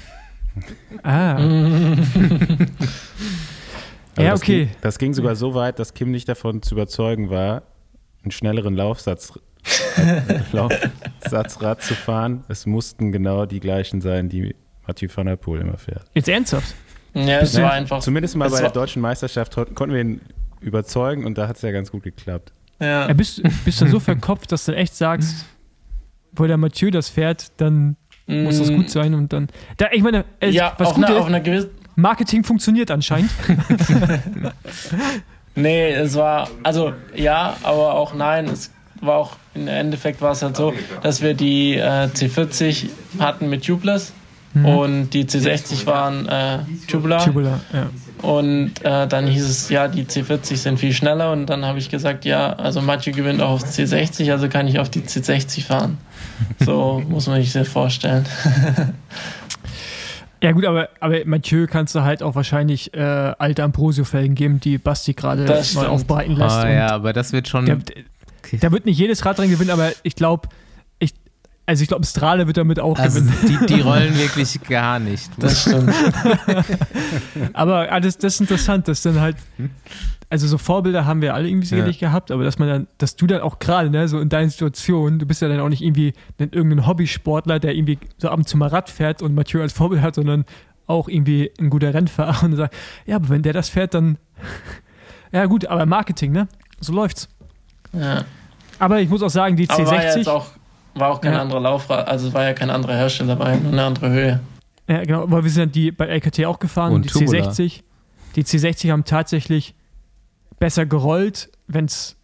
Ja, okay. Das ging sogar so weit, dass Kim nicht davon zu überzeugen war, einen schnelleren Laufsatzrad zu fahren. Es mussten genau die gleichen sein, die Mathieu van der Poel immer fährt. Jetzt ernsthaft? Ja, es war einfach. Zumindest mal bei der deutschen Meisterschaft konnten wir ihn überzeugen und da hat es ja ganz gut geklappt. Ja. Bist du so verkopft, dass du echt sagst, wo der Mathieu das fährt, dann muss das gut sein und dann. Ich meine, auf einer gewissen. Marketing funktioniert anscheinend. Nee, es war, also ja, aber auch nein. Es war auch, im Endeffekt war es halt so, dass wir die C40 hatten mit Tubeless und die C60 waren Tubular. Ja. Und dann hieß es, ja, die C40 sind viel schneller und dann habe ich gesagt, ja, also Mathieu gewinnt auch auf C60, also kann ich auf die C60 fahren. So muss man sich das vorstellen. Ja gut, aber Mathieu kannst du halt auch wahrscheinlich alte Ambrosio-Felgen geben, die Basti gerade mal aufbereiten lässt. Ja, aber das wird schon... Da wird nicht jedes Radrennen gewinnen, aber ich glaube, Strade wird damit auch gewinnen. Die rollen wirklich gar nicht. Das stimmt. Aber das ist interessant, dass dann halt, also so Vorbilder haben wir alle irgendwie sicherlich gehabt, aber dass du dann auch gerade, ne, so in deiner Situation, du bist ja dann auch nicht irgendwie irgendein Hobbysportler, der irgendwie so ab und zu mal Rad fährt und Mathieu als Vorbild hat, sondern auch irgendwie ein guter Rennfahrer und sagt, ja, aber wenn der das fährt, dann ja gut, aber Marketing, ne? So läuft's. Ja. Aber ich muss auch sagen, die C60 war auch kein anderer Laufrad, also es war ja kein anderer Hersteller, war ja nur eine andere Höhe. Ja, genau, weil wir sind die bei LKT auch gefahren und die C60 haben tatsächlich besser gerollt, wenn es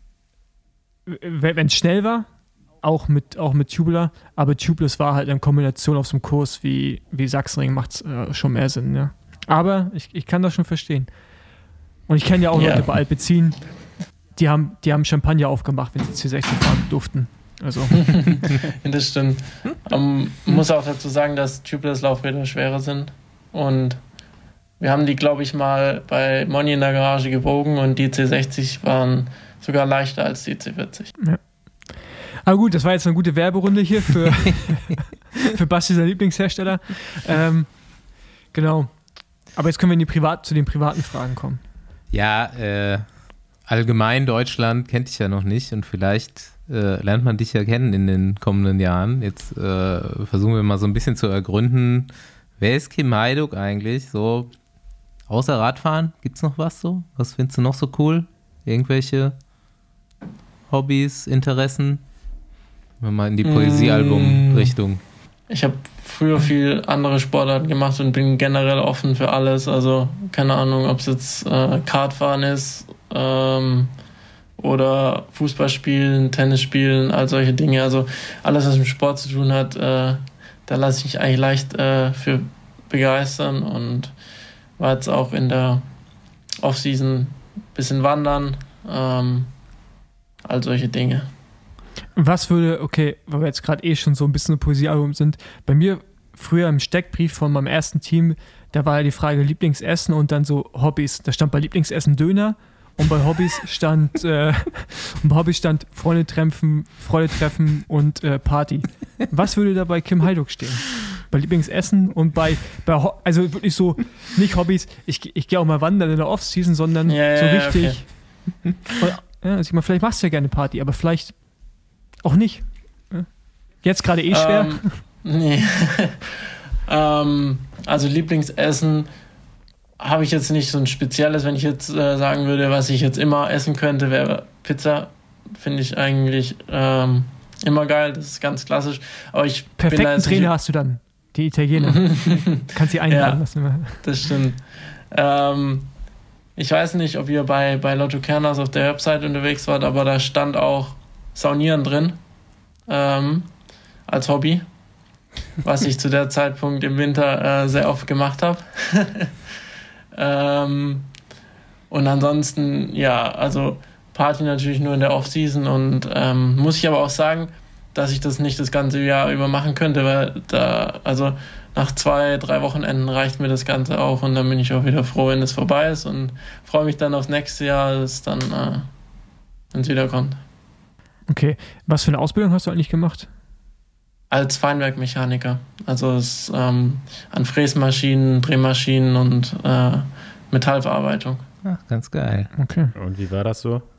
schnell war, auch mit Tubular, aber Tubeless war halt in Kombination auf so einem Kurs wie Sachsenring macht es schon mehr Sinn, ja. Aber ich kann das schon verstehen. Und ich kenne ja auch Leute bei Alpecin, die haben Champagner aufgemacht, wenn sie C60 fahren durften. Also. Das stimmt. Muss auch dazu sagen, dass Tubeless Laufräder schwerer sind. Und wir haben die, glaube ich, mal bei Moni in der Garage gewogen und die C60 waren sogar leichter als die C40. Ja. Aber gut, das war jetzt eine gute Werberunde hier für Basti, sein Lieblingshersteller. Genau. Aber jetzt können wir zu den privaten Fragen kommen. Ja, allgemein Deutschland kennt dich ja noch nicht und vielleicht lernt man dich ja kennen in den kommenden Jahren. Jetzt versuchen wir mal so ein bisschen zu ergründen, wer ist Kim Heiduk eigentlich? So, außer Radfahren, gibt's noch was so? Was findest du noch so cool? Irgendwelche Hobbys, Interessen? Wenn wir mal in die Poesiealbum-Richtung. Ich habe früher viel andere Sportarten gemacht und bin generell offen für alles. Also keine Ahnung, ob es jetzt Kartfahren ist, oder Fußball spielen, Tennis spielen, all solche Dinge. Also alles, was mit Sport zu tun hat, da lasse ich mich eigentlich leicht für begeistern und war jetzt auch in der Offseason ein bisschen wandern, all solche Dinge. Was würde, okay, weil wir jetzt gerade schon so ein bisschen ein Poesiealbum sind, bei mir früher im Steckbrief von meinem ersten Team, da war ja die Frage Lieblingsessen und dann so Hobbys. Da stand bei Lieblingsessen Döner. Und bei Hobbys stand Freunde treffen und Party. Was würde da bei Kim Heiduk stehen? Bei Lieblingsessen und also wirklich so, nicht Hobbys, ich gehe auch mal wandern in der Off-Season, sondern so richtig. Okay. Und, also ich meine, vielleicht machst du ja gerne Party, aber vielleicht auch nicht. Jetzt gerade schwer. Nee. Also Lieblingsessen habe ich jetzt nicht so ein spezielles. Wenn ich jetzt sagen würde, was ich jetzt immer essen könnte, wäre Pizza. Finde ich eigentlich immer geil. Das ist ganz klassisch. Aber ich perfekten Trainer hast du dann, die Italiener. Kannst sie einladen. Ja, das stimmt. Ich weiß nicht, ob ihr bei Lotto Kernas auf der Website unterwegs wart, aber da stand auch Saunieren drin als Hobby, was ich zu der Zeitpunkt im Winter sehr oft gemacht habe. Und ansonsten, ja, also Party natürlich nur in der Off-Season und muss ich aber auch sagen, dass ich das nicht das ganze Jahr über machen könnte, weil also nach 2-3 Wochenenden reicht mir das Ganze auch und dann bin ich auch wieder froh, wenn es vorbei ist und freue mich dann aufs nächste Jahr, wenn es wieder kommt. Okay, was für eine Ausbildung hast du eigentlich gemacht? Als Feinwerkmechaniker, also an Fräsmaschinen, Drehmaschinen und Metallverarbeitung. Ach, ganz geil. Okay. Und wie war das so?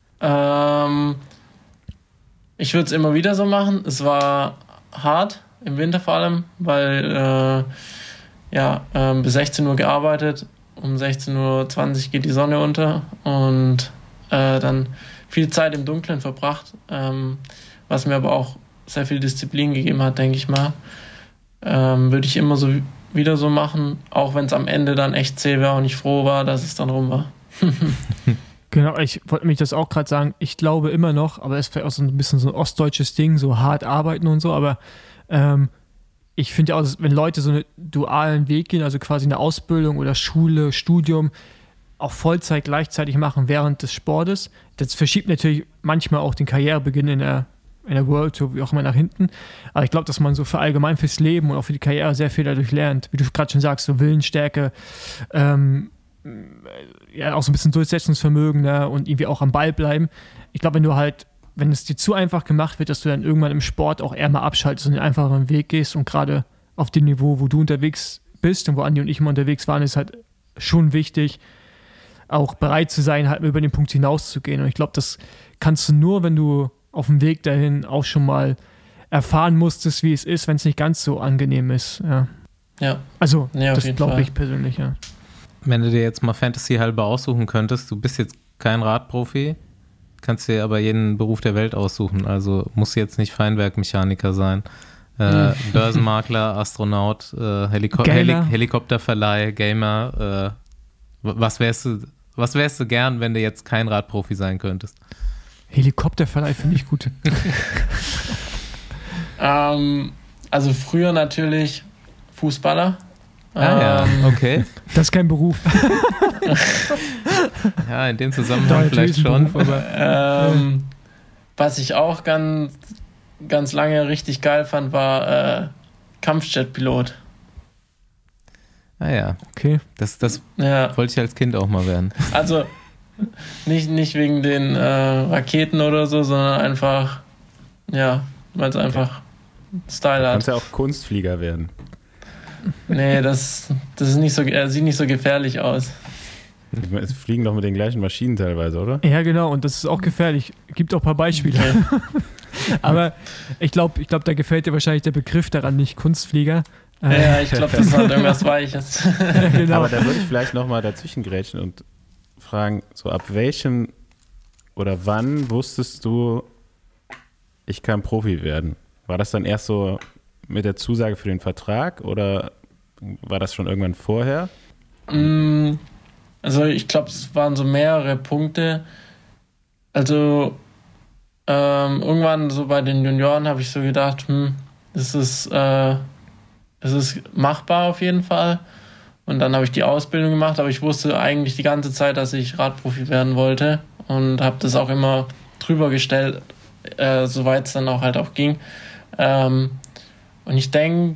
Ich würde es immer wieder so machen. Es war hart, im Winter vor allem, weil bis 16 Uhr gearbeitet, um 16:20 Uhr geht die Sonne unter und dann viel Zeit im Dunkeln verbracht, was mir aber auch sehr viel Disziplin gegeben hat, denke ich mal. Würde ich immer so wieder so machen, auch wenn es am Ende dann echt zäh war und ich froh war, dass es dann rum war. Genau, ich wollte mich das auch gerade sagen, ich glaube immer noch, aber es ist vielleicht auch so ein bisschen so ein ostdeutsches Ding, so hart arbeiten und so, aber ich finde ja auch, wenn Leute so einen dualen Weg gehen, also quasi eine Ausbildung oder Schule, Studium, auch Vollzeit gleichzeitig machen während des Sportes, das verschiebt natürlich manchmal auch den Karrierebeginn in der World Tour, wie auch immer, nach hinten. Aber ich glaube, dass man so für allgemein fürs Leben und auch für die Karriere sehr viel dadurch lernt. Wie du gerade schon sagst, so Willensstärke, auch so ein bisschen Durchsetzungsvermögen, ne, und irgendwie auch am Ball bleiben. Ich glaube, wenn es dir zu einfach gemacht wird, dass du dann irgendwann im Sport auch eher mal abschaltest und den einfacheren Weg gehst und gerade auf dem Niveau, wo du unterwegs bist und wo Andi und ich mal unterwegs waren, ist halt schon wichtig, auch bereit zu sein, halt über den Punkt hinauszugehen. Und ich glaube, das kannst du nur, wenn du auf dem Weg dahin auch schon mal erfahren musstest, wie es ist, wenn es nicht ganz so angenehm ist. Ja. Also, das glaube ich persönlich, ja. Wenn du dir jetzt mal Fantasy halber aussuchen könntest, du bist jetzt kein Radprofi, kannst dir aber jeden Beruf der Welt aussuchen. Also muss jetzt nicht Feinwerkmechaniker sein. Börsenmakler, Astronaut, Helikopterverleih, Gamer. Was wärst du gern, wenn du jetzt kein Radprofi sein könntest? Helikopterverleih finde ich gut. Also früher natürlich Fußballer. Ja, okay. Das ist kein Beruf. Ja, in dem Zusammenhang vielleicht schon. Beruf, aber, was ich auch ganz, ganz lange richtig geil fand, war Kampfjetpilot. Ah ja, okay. Das wollte ich als Kind auch mal werden. Also nicht wegen den Raketen oder so, sondern einfach, ja, weil es einfach Style hat. Du kannst ja auch Kunstflieger werden. Nee, das ist nicht so, sieht nicht so gefährlich aus. Es fliegen doch mit den gleichen Maschinen teilweise, oder? Ja, genau, und das ist auch gefährlich. Gibt auch ein paar Beispiele. Okay. Aber ich glaube, da gefällt dir wahrscheinlich der Begriff daran nicht, Kunstflieger. Ja, ich glaube, das hat irgendwas Weiches. Genau. Aber da würde ich vielleicht nochmal dazwischen grätschen und fragen, so ab welchem oder wann wusstest du, ich kann Profi werden? War das dann erst so mit der Zusage für den Vertrag oder war das schon irgendwann vorher? Also ich glaube, es waren so mehrere Punkte. Also irgendwann so bei den Junioren habe ich so gedacht, es ist machbar auf jeden Fall. Und dann habe ich die Ausbildung gemacht, aber ich wusste eigentlich die ganze Zeit, dass ich Radprofi werden wollte und habe das auch immer drüber gestellt, soweit es dann auch halt auch ging. Und ich denke,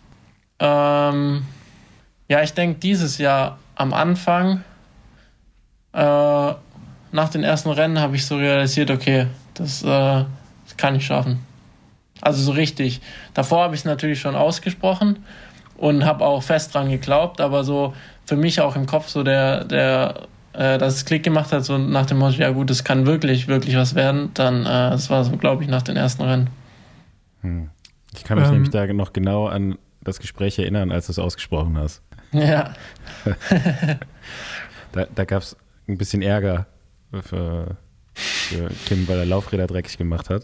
dieses Jahr am Anfang, nach den ersten Rennen, habe ich so realisiert, okay, das kann ich schaffen. Also so richtig. Davor habe ich es natürlich schon ausgesprochen und habe auch fest dran geglaubt, aber so für mich auch im Kopf so dass es Klick gemacht hat, so nach dem Motto, ja gut, es kann wirklich, wirklich was werden, dann, das war so, glaube ich, nach den ersten Rennen. Ich kann mich nämlich da noch genau an das Gespräch erinnern, als du es ausgesprochen hast. Ja. Da gab es ein bisschen Ärger für Kim, weil er Laufräder dreckig gemacht hat.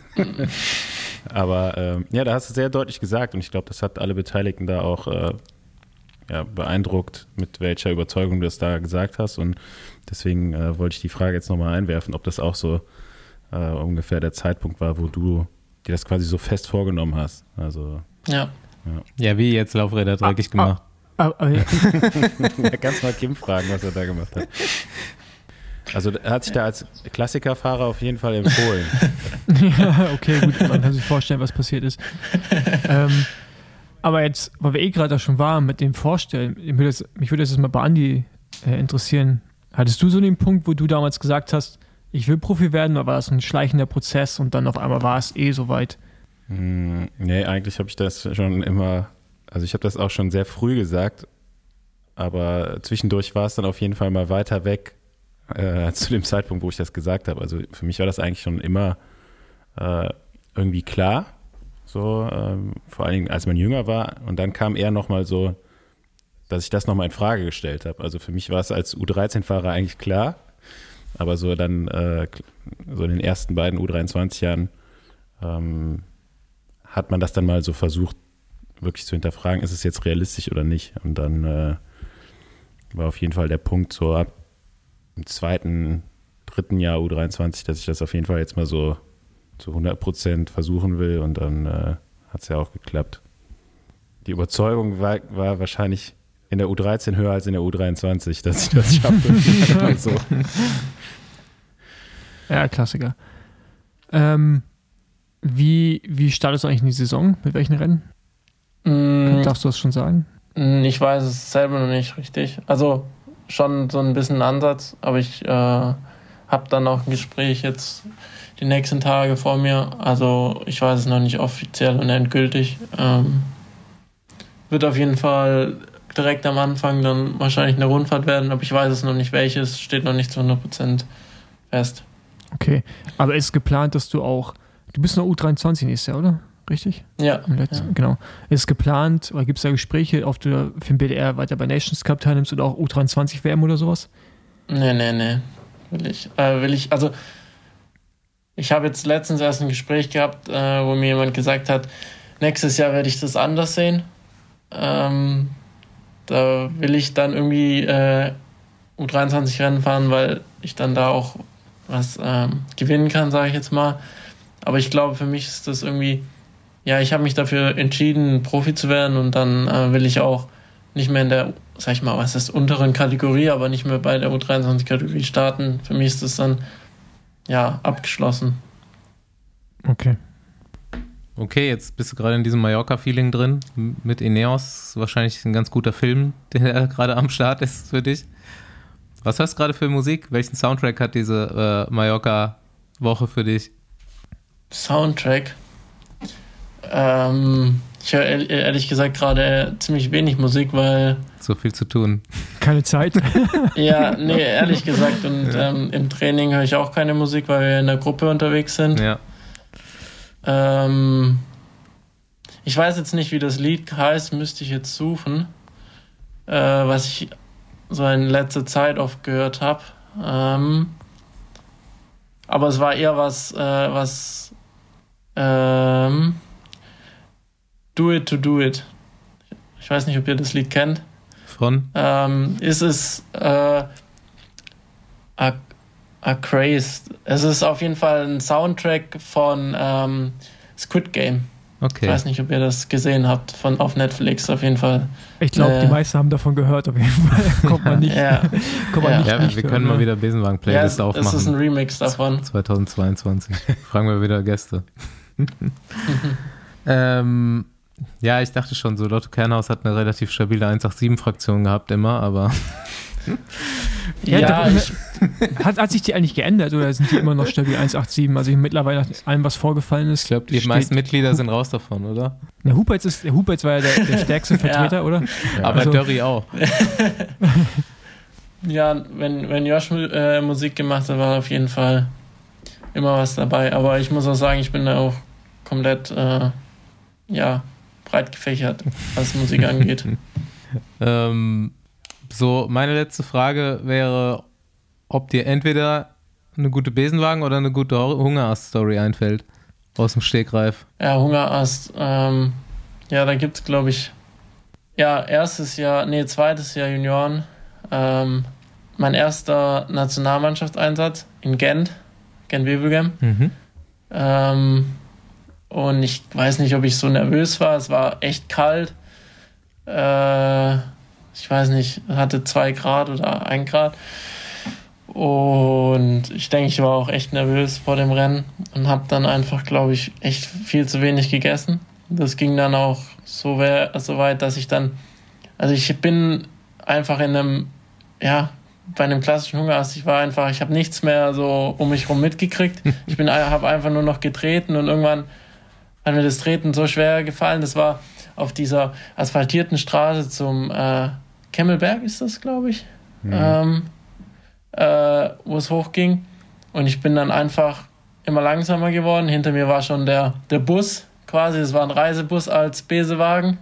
Aber ja, da hast du sehr deutlich gesagt und ich glaube, das hat alle Beteiligten da auch beeindruckt, mit welcher Überzeugung du das da gesagt hast und deswegen wollte ich die Frage jetzt nochmal einwerfen, ob das auch so ungefähr der Zeitpunkt war, wo du dir das quasi so fest vorgenommen hast. Also Ja. Ja, wie jetzt Laufräder dreckig gemacht. Aber ja. Da kannst du mal Kim fragen, was er da gemacht hat. Also er hat sich da als Klassikerfahrer auf jeden Fall empfohlen. Ja, okay, gut, man kann sich vorstellen, was passiert ist. Aber jetzt, weil wir gerade da schon waren mit dem Vorstellen, mich würde das jetzt mal bei Andi interessieren. Hattest du so den Punkt, wo du damals gesagt hast, ich will Profi werden, oder war das ein schleichender Prozess und dann auf einmal war es soweit? Nee, eigentlich habe ich das schon immer, also ich habe das auch schon sehr früh gesagt, aber zwischendurch war es dann auf jeden Fall mal weiter weg zu dem Zeitpunkt, wo ich das gesagt habe. Also für mich war das eigentlich schon immer irgendwie klar, so vor allen Dingen als man jünger war und dann kam eher nochmal so, dass ich das nochmal in Frage gestellt habe. Also für mich war es als U13-Fahrer eigentlich klar, aber so dann so in den ersten beiden U23-Jahren hat man das dann mal so versucht, wirklich zu hinterfragen, ist es jetzt realistisch oder nicht? Und dann war auf jeden Fall der Punkt so ab im zweiten, dritten Jahr U23, dass ich das auf jeden Fall jetzt mal so zu 100% versuchen will und dann hat es ja auch geklappt. Die Überzeugung war wahrscheinlich in der U13 höher als in der U23, dass ich das schaffe. Also. Ja, Klassiker. Wie startest du eigentlich in die Saison? Mit welchen Rennen? Darfst du das schon sagen? Ich weiß es selber noch nicht richtig. Also schon so ein bisschen Ansatz, aber ich habe dann auch ein Gespräch jetzt die nächsten Tage vor mir. Also ich weiß es noch nicht offiziell und endgültig. Wird auf jeden Fall direkt am Anfang dann wahrscheinlich eine Rundfahrt werden, aber ich weiß es noch nicht welches, steht noch nicht zu 100% fest. Okay, aber ist geplant, dass du bist noch U23 nächstes Jahr, oder? Richtig? Ja. Genau. Ist geplant, oder gibt es da Gespräche, ob du für den BDR weiter bei Nations Cup teilnimmst oder auch U23 WM oder sowas? Nee. Will ich, also ich habe jetzt letztens erst ein Gespräch gehabt, wo mir jemand gesagt hat, nächstes Jahr werde ich das anders sehen. Da will ich dann irgendwie U23-Rennen fahren, weil ich dann da auch was gewinnen kann, sage ich jetzt mal. Aber ich glaube, für mich ist das irgendwie, ja, ich habe mich dafür entschieden, Profi zu werden und dann will ich auch nicht mehr in der, sag ich mal, was ist, unteren Kategorie, aber nicht mehr bei der U23-Kategorie starten. Für mich ist das dann, ja, abgeschlossen. Okay, jetzt bist du gerade in diesem Mallorca-Feeling drin mit Ineos. Wahrscheinlich ein ganz guter Film, der gerade am Start ist für dich. Was hörst du gerade für Musik? Welchen Soundtrack hat diese Mallorca-Woche für dich? Soundtrack? Ich höre ehrlich gesagt gerade ziemlich wenig Musik, weil... So viel zu tun. Keine Zeit? Ja, nee, ehrlich gesagt. Und im Training höre ich auch keine Musik, weil wir in der Gruppe unterwegs sind. Ja. Ich weiß jetzt nicht, wie das Lied heißt, müsste ich jetzt suchen. Was ich so in letzter Zeit oft gehört habe. Aber es war eher was Do It to Do It. Ich weiß nicht, ob ihr das Lied kennt. Von? Ist es A Craze. Es ist auf jeden Fall ein Soundtrack von Squid Game. Okay. Ich weiß nicht, ob ihr das gesehen habt, auf Netflix auf jeden Fall. Ich glaube, die meisten haben davon gehört, auf jeden Fall. Kommt man nicht. Ja, wir können mal wieder Besenwagen-Playlist aufmachen. Es ist ein Remix davon. 2022. Fragen wir wieder Gäste. Ja, ich dachte schon, so Lotto Kernhaus hat eine relativ stabile 187-Fraktion gehabt immer, aber Ja, hat sich die eigentlich geändert oder sind die immer noch stabil 1,87? Also mittlerweile nach allem, was vorgefallen ist. Ich glaube, die meisten Mitglieder sind raus davon, oder? Der Huberts war ja der stärkste Vertreter, oder? Ja. Aber Dörri auch. Ja, wenn Josh Musik gemacht hat, war auf jeden Fall immer was dabei. Aber ich muss auch sagen, ich bin da auch komplett breit gefächert, was Musik angeht. So, meine letzte Frage wäre, ob dir entweder eine gute Besenwagen oder eine gute Hungerast-Story einfällt. Aus dem Stegreif. Ja, Hungerast. Da gibt es, glaube ich, zweites Jahr Junioren. Mein erster Nationalmannschaftseinsatz in Gent-Wevelgem. Und ich weiß nicht, ob ich so nervös war. Es war echt kalt. Ich weiß nicht, hatte 2 Grad oder 1 Grad. Und ich denke, ich war auch echt nervös vor dem Rennen und habe dann einfach, glaube ich, echt viel zu wenig gegessen. Das ging dann auch so weit, dass ich dann, also ich bin einfach bei einem klassischen Hungerast, ich habe nichts mehr so um mich rum mitgekriegt. Habe einfach nur noch getreten und irgendwann hat mir das Treten so schwer gefallen. Das war auf dieser asphaltierten Straße zum Kemmelberg ist das, glaube ich, wo es hochging. Und ich bin dann einfach immer langsamer geworden. Hinter mir war schon der Bus quasi. Es war ein Reisebus als Besenwagen.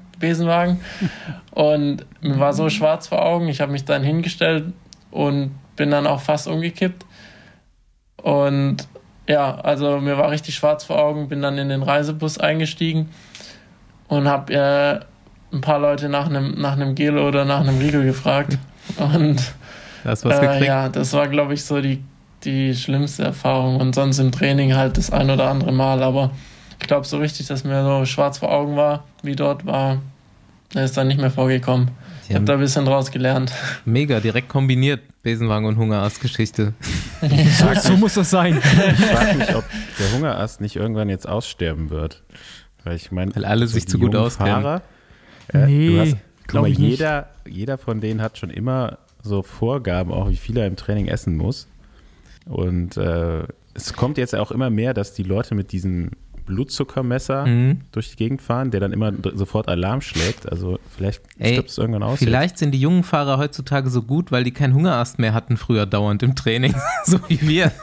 Und mir war so schwarz vor Augen. Ich habe mich dann hingestellt und bin dann auch fast umgekippt. Und ja, also mir war richtig schwarz vor Augen. Bin dann in den Reisebus eingestiegen und habe ein paar Leute nach einem Gel oder nach einem Riegel gefragt. Und hast du was gekriegt? Ja, das war, glaube ich, so die schlimmste Erfahrung. Und sonst im Training halt das ein oder andere Mal. Aber ich glaube, so richtig, dass mir so schwarz vor Augen war, wie dort war, ist dann nicht mehr vorgekommen. Ich habe da ein bisschen draus gelernt. Mega, direkt kombiniert, Besenwagen und Hungerast-Geschichte. So muss das sein. Ich frage mich, ob der Hungerast nicht irgendwann jetzt aussterben wird. Weil ich meine, weil alle sich zu gut auskennen. Fahrer, nee, guck mal, jeder von denen hat schon immer so Vorgaben, auch wie viel er im Training essen muss. Und es kommt jetzt auch immer mehr, dass die Leute mit diesem Blutzuckermesser durch die Gegend fahren, der dann immer sofort Alarm schlägt. Also vielleicht stirbt es irgendwann aus. Vielleicht sind die jungen Fahrer heutzutage so gut, weil die keinen Hungerast mehr hatten früher dauernd im Training, so wie wir.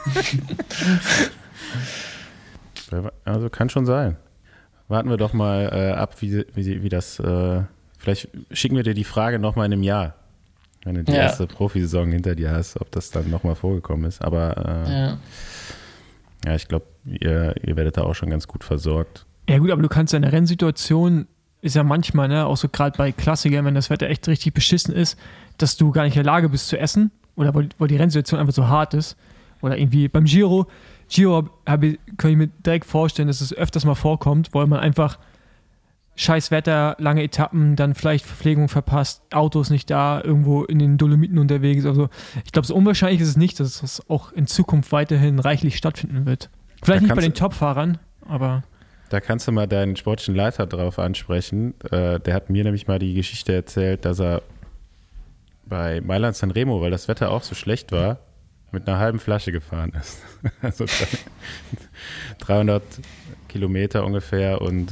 Also kann schon sein. Warten wir doch mal ab, wie das, vielleicht schicken wir dir die Frage nochmal in einem Jahr, wenn du die erste Profisaison hinter dir hast, ob das dann nochmal vorgekommen ist. Aber ich glaube, ihr werdet da auch schon ganz gut versorgt. Ja gut, aber du kannst ja in der Rennsituation, ist ja manchmal, auch so gerade bei Klassikern, wenn das Wetter echt richtig beschissen ist, dass du gar nicht in der Lage bist zu essen oder weil die Rennsituation einfach so hart ist. Oder irgendwie beim Giro kann ich mir direkt vorstellen, dass es öfters mal vorkommt, weil man einfach scheiß Wetter, lange Etappen, dann vielleicht Verpflegung verpasst, Autos nicht da, irgendwo in den Dolomiten unterwegs. Also ich glaube, so unwahrscheinlich ist es nicht, dass es auch in Zukunft weiterhin reichlich stattfinden wird. Vielleicht nicht bei den Top-Fahrern, aber... Da kannst du mal deinen sportlichen Leiter drauf ansprechen. Der hat mir nämlich mal die Geschichte erzählt, dass er bei Mailand Sanremo, weil das Wetter auch so schlecht war, mit einer halben Flasche gefahren ist. Also 300 Kilometer ungefähr und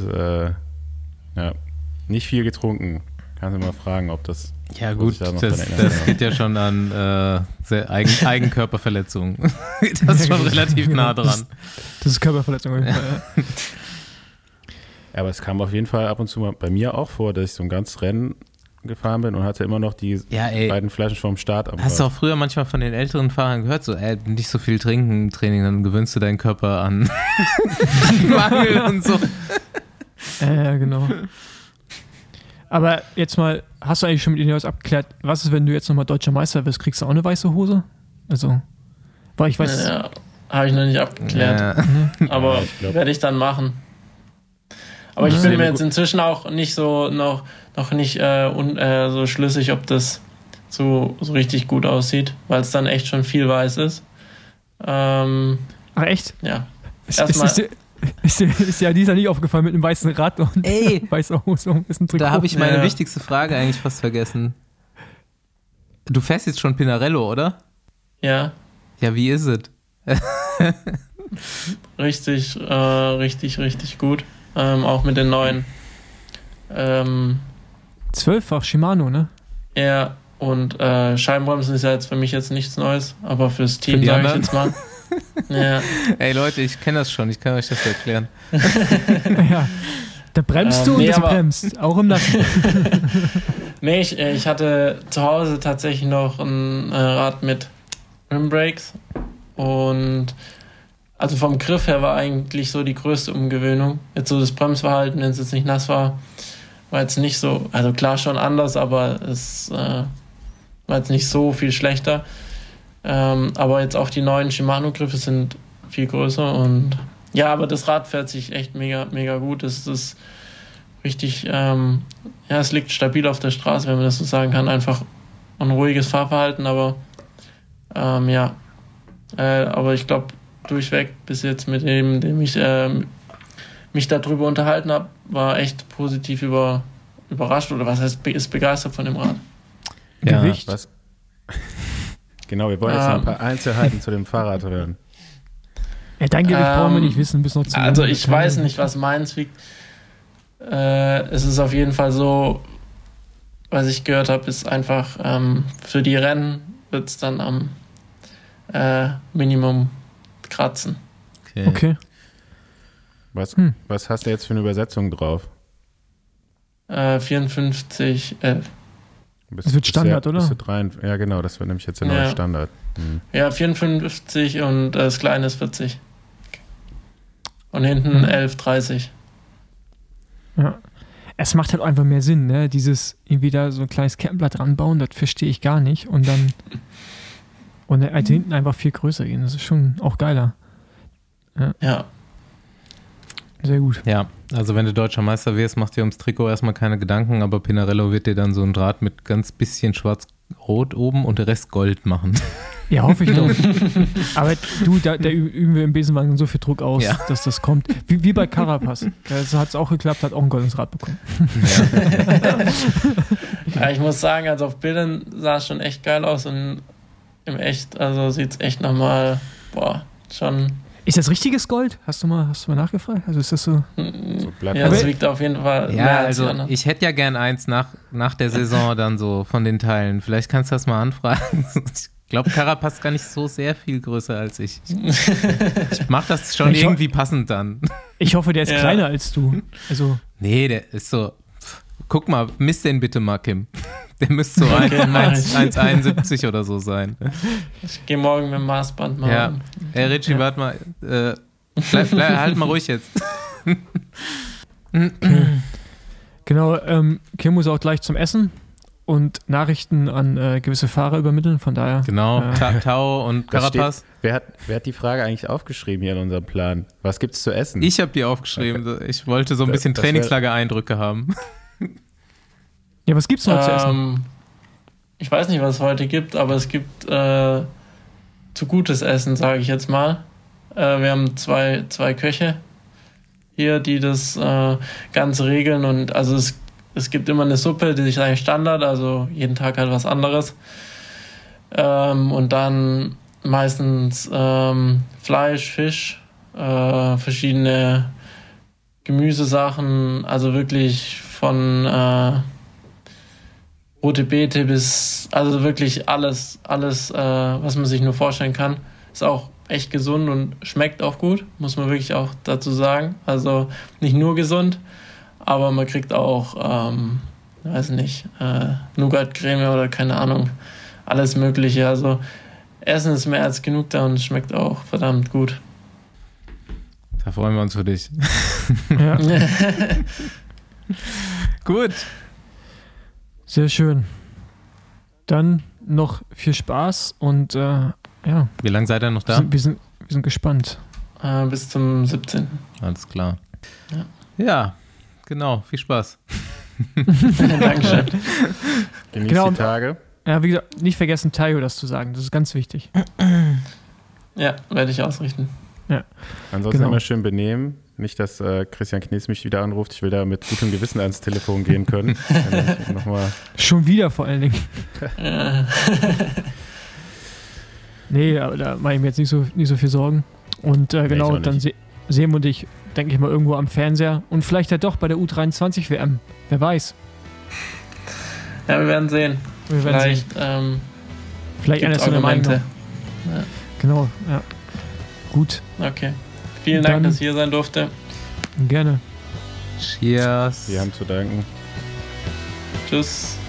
nicht viel getrunken. Kannst du mal fragen, ob das... Ja gut, das geht ja schon an Eigenkörperverletzung. Das ist schon relativ nah dran. Das ist Körperverletzung. Ja. Aber es kam auf jeden Fall ab und zu mal bei mir auch vor, dass ich so ein ganzes Rennen gefahren bin und hatte immer noch die beiden Flaschen vom Start am Hast du auch früher manchmal von den älteren Fahrern gehört, so nicht so viel trinken im Training, dann gewöhnst du deinen Körper an Mangel und so. Ja, genau. Aber jetzt mal, hast du eigentlich schon mit Ineos abgeklärt, was ist, wenn du jetzt nochmal Deutscher Meister wirst, kriegst du auch eine weiße Hose? Also, weil ich weiß... Ja, habe ich noch nicht abgeklärt. Ja. Aber werde ich dann machen. Aber ich bin mir jetzt inzwischen auch nicht so noch nicht so schlüssig, ob das so richtig gut aussieht, weil es dann echt schon viel weiß ist. Ach echt? Ja. Ist ja dieser nicht aufgefallen mit einem weißen Rad und weißer Hose und ein Trikot. Da habe ich meine wichtigste Frage eigentlich fast vergessen. Du fährst jetzt schon Pinarello, oder? Ja, Ja, wie ist es? richtig, richtig gut. Auch mit den neuen. 12-fach Shimano, ne? Ja, und Scheibenbremsen ist ja jetzt für mich jetzt nichts Neues, aber fürs Team Für die sage ich anderen? jetzt mal. Ja. Ey Leute, ich kenne das schon, ich kann euch das erklären. Ja. Da bremst du und nee, das aber- bremst. Auch im Nassen. Nee, ich hatte zu Hause tatsächlich noch ein Rad mit Rimbrakes und also vom Griff her war eigentlich so die größte Umgewöhnung. Jetzt so das Bremsverhalten, wenn es jetzt nicht nass war jetzt nicht so, also klar schon anders, aber es war jetzt nicht so viel schlechter. Aber jetzt auch die neuen Shimano-Griffe sind viel größer und ja, aber das Rad fährt sich echt mega, mega gut. Es ist richtig, es liegt stabil auf der Straße, wenn man das so sagen kann. Einfach ein ruhiges Fahrverhalten, aber aber ich glaube, durchweg bis jetzt mit dem ich mich darüber unterhalten habe, war echt positiv überrascht oder was heißt, ist begeistert von dem Rad. Ja, Gewicht. Was? Genau, wir wollen jetzt noch ein paar Einzelheiten zu dem Fahrrad hören. Ja, dein Gewicht brauchen wir nicht wissen, bis noch zu Also lange. ich weiß nicht, was meins wiegt. Es ist auf jeden Fall so, was ich gehört habe, ist einfach für die Rennen wird es dann am Minimum kratzen. Okay. Was hast du jetzt für eine Übersetzung drauf? 54, 11. Das wird Standard, oder? Ja, genau, das wird nämlich jetzt der neue Ja. Standard. Mhm. Ja, 54 und das kleine ist 40. Und hinten 11,30. Ja. Es macht halt einfach mehr Sinn, ne? Dieses irgendwie da so ein kleines Kettenblatt ranbauen, das verstehe ich gar nicht. Und dann halt hinten einfach viel größer gehen. Das ist schon auch geiler. Ja. Sehr gut. Ja, also wenn du deutscher Meister wirst, mach dir ums Trikot erstmal keine Gedanken, aber Pinarello wird dir dann so ein Draht mit ganz bisschen schwarz-rot oben und der Rest Gold machen. Ja, hoffe ich doch. Aber du, da üben wir im Besenwagen so viel Druck aus, Ja. dass das kommt. Wie bei Carapaz. So hat es auch geklappt, hat auch ein goldenes Rad bekommen. Ja, ich muss sagen, also auf Bildern sah es schon echt geil aus und im Echt, also sieht es echt nochmal, schon. Ist das richtiges Gold? Hast du mal nachgefragt? Also ist das so? So Blatt. Ja, das wiegt auf jeden Fall Ja, mehr als die also anderen. ich hätte ja gern eins nach der Saison dann so von den Teilen. Vielleicht kannst du das mal anfragen. Ich glaube, Carapaz ist gar nicht so sehr viel größer als ich. Ich mache das schon irgendwie passend dann. Ich hoffe, der ist Ja. kleiner als du. Also, Nee, der ist so. Guck mal, misst den bitte mal, Kim. Der müsste so Okay, mach ich. 1,71 oder so sein. Ich gehe morgen mit dem Maßband mal. Ja. Ey, Richie, Ja. warte mal. Halt mal ruhig jetzt. genau, Kim muss auch gleich zum Essen und Nachrichten an gewisse Fahrer übermitteln. Von daher. Genau, Ja. Tau und Das Carapaz. Wer hat die Frage eigentlich aufgeschrieben hier in unserem Plan? Was gibt's zu essen? Ich habe die aufgeschrieben. Ich wollte so ein bisschen Das wär- Trainingslager-Eindrücke haben. Ja, was gibt's noch zu essen? Ich weiß nicht, was es heute gibt, aber es gibt zu gutes Essen, sage ich jetzt mal. Wir haben zwei Köche hier, die das Ganze regeln und also es gibt immer eine Suppe, die ist eigentlich Standard, also jeden Tag halt was anderes. Und dann meistens Fleisch, Fisch, verschiedene Gemüsesachen, also wirklich von rote Beete bis, also wirklich alles, was man sich nur vorstellen kann. Ist auch echt gesund und schmeckt auch gut, muss man wirklich auch dazu sagen. Also nicht nur gesund, aber man kriegt auch, weiß nicht, Nougat-Creme oder keine Ahnung, alles Mögliche. Also Essen ist mehr als genug da und es schmeckt auch verdammt gut. Da freuen wir uns für dich. Ja, Gut. sehr schön. Dann noch viel Spaß und ja, Wie lange seid ihr noch da? wir sind gespannt. Bis zum 17. Alles klar. Ja. Ja, genau. Viel Spaß. Dankeschön. Genießt Genau. die Tage. Ja, wie gesagt, nicht vergessen, Tayo das zu sagen. Das ist ganz wichtig. Ja, werde ich ausrichten. Ansonsten Genau. immer schön benehmen. Nicht, dass Christian Knies mich wieder anruft. Ich will da mit gutem Gewissen ans Telefon gehen können. Nochmal. Schon wieder vor allen Dingen. Nee, aber da mache ich mir jetzt nicht so viel Sorgen. Und genau, dann sehen wir dich, denke ich mal, irgendwo am Fernseher. Und vielleicht ja doch bei der U23 WM. Wer weiß. Ja, wir werden sehen. Vielleicht einer zu einer Meinung. Ja. Genau, ja. Gut. Okay. Vielen Dank, dass ich hier sein durfte. Gerne. Cheers. Wir haben zu danken. Tschüss.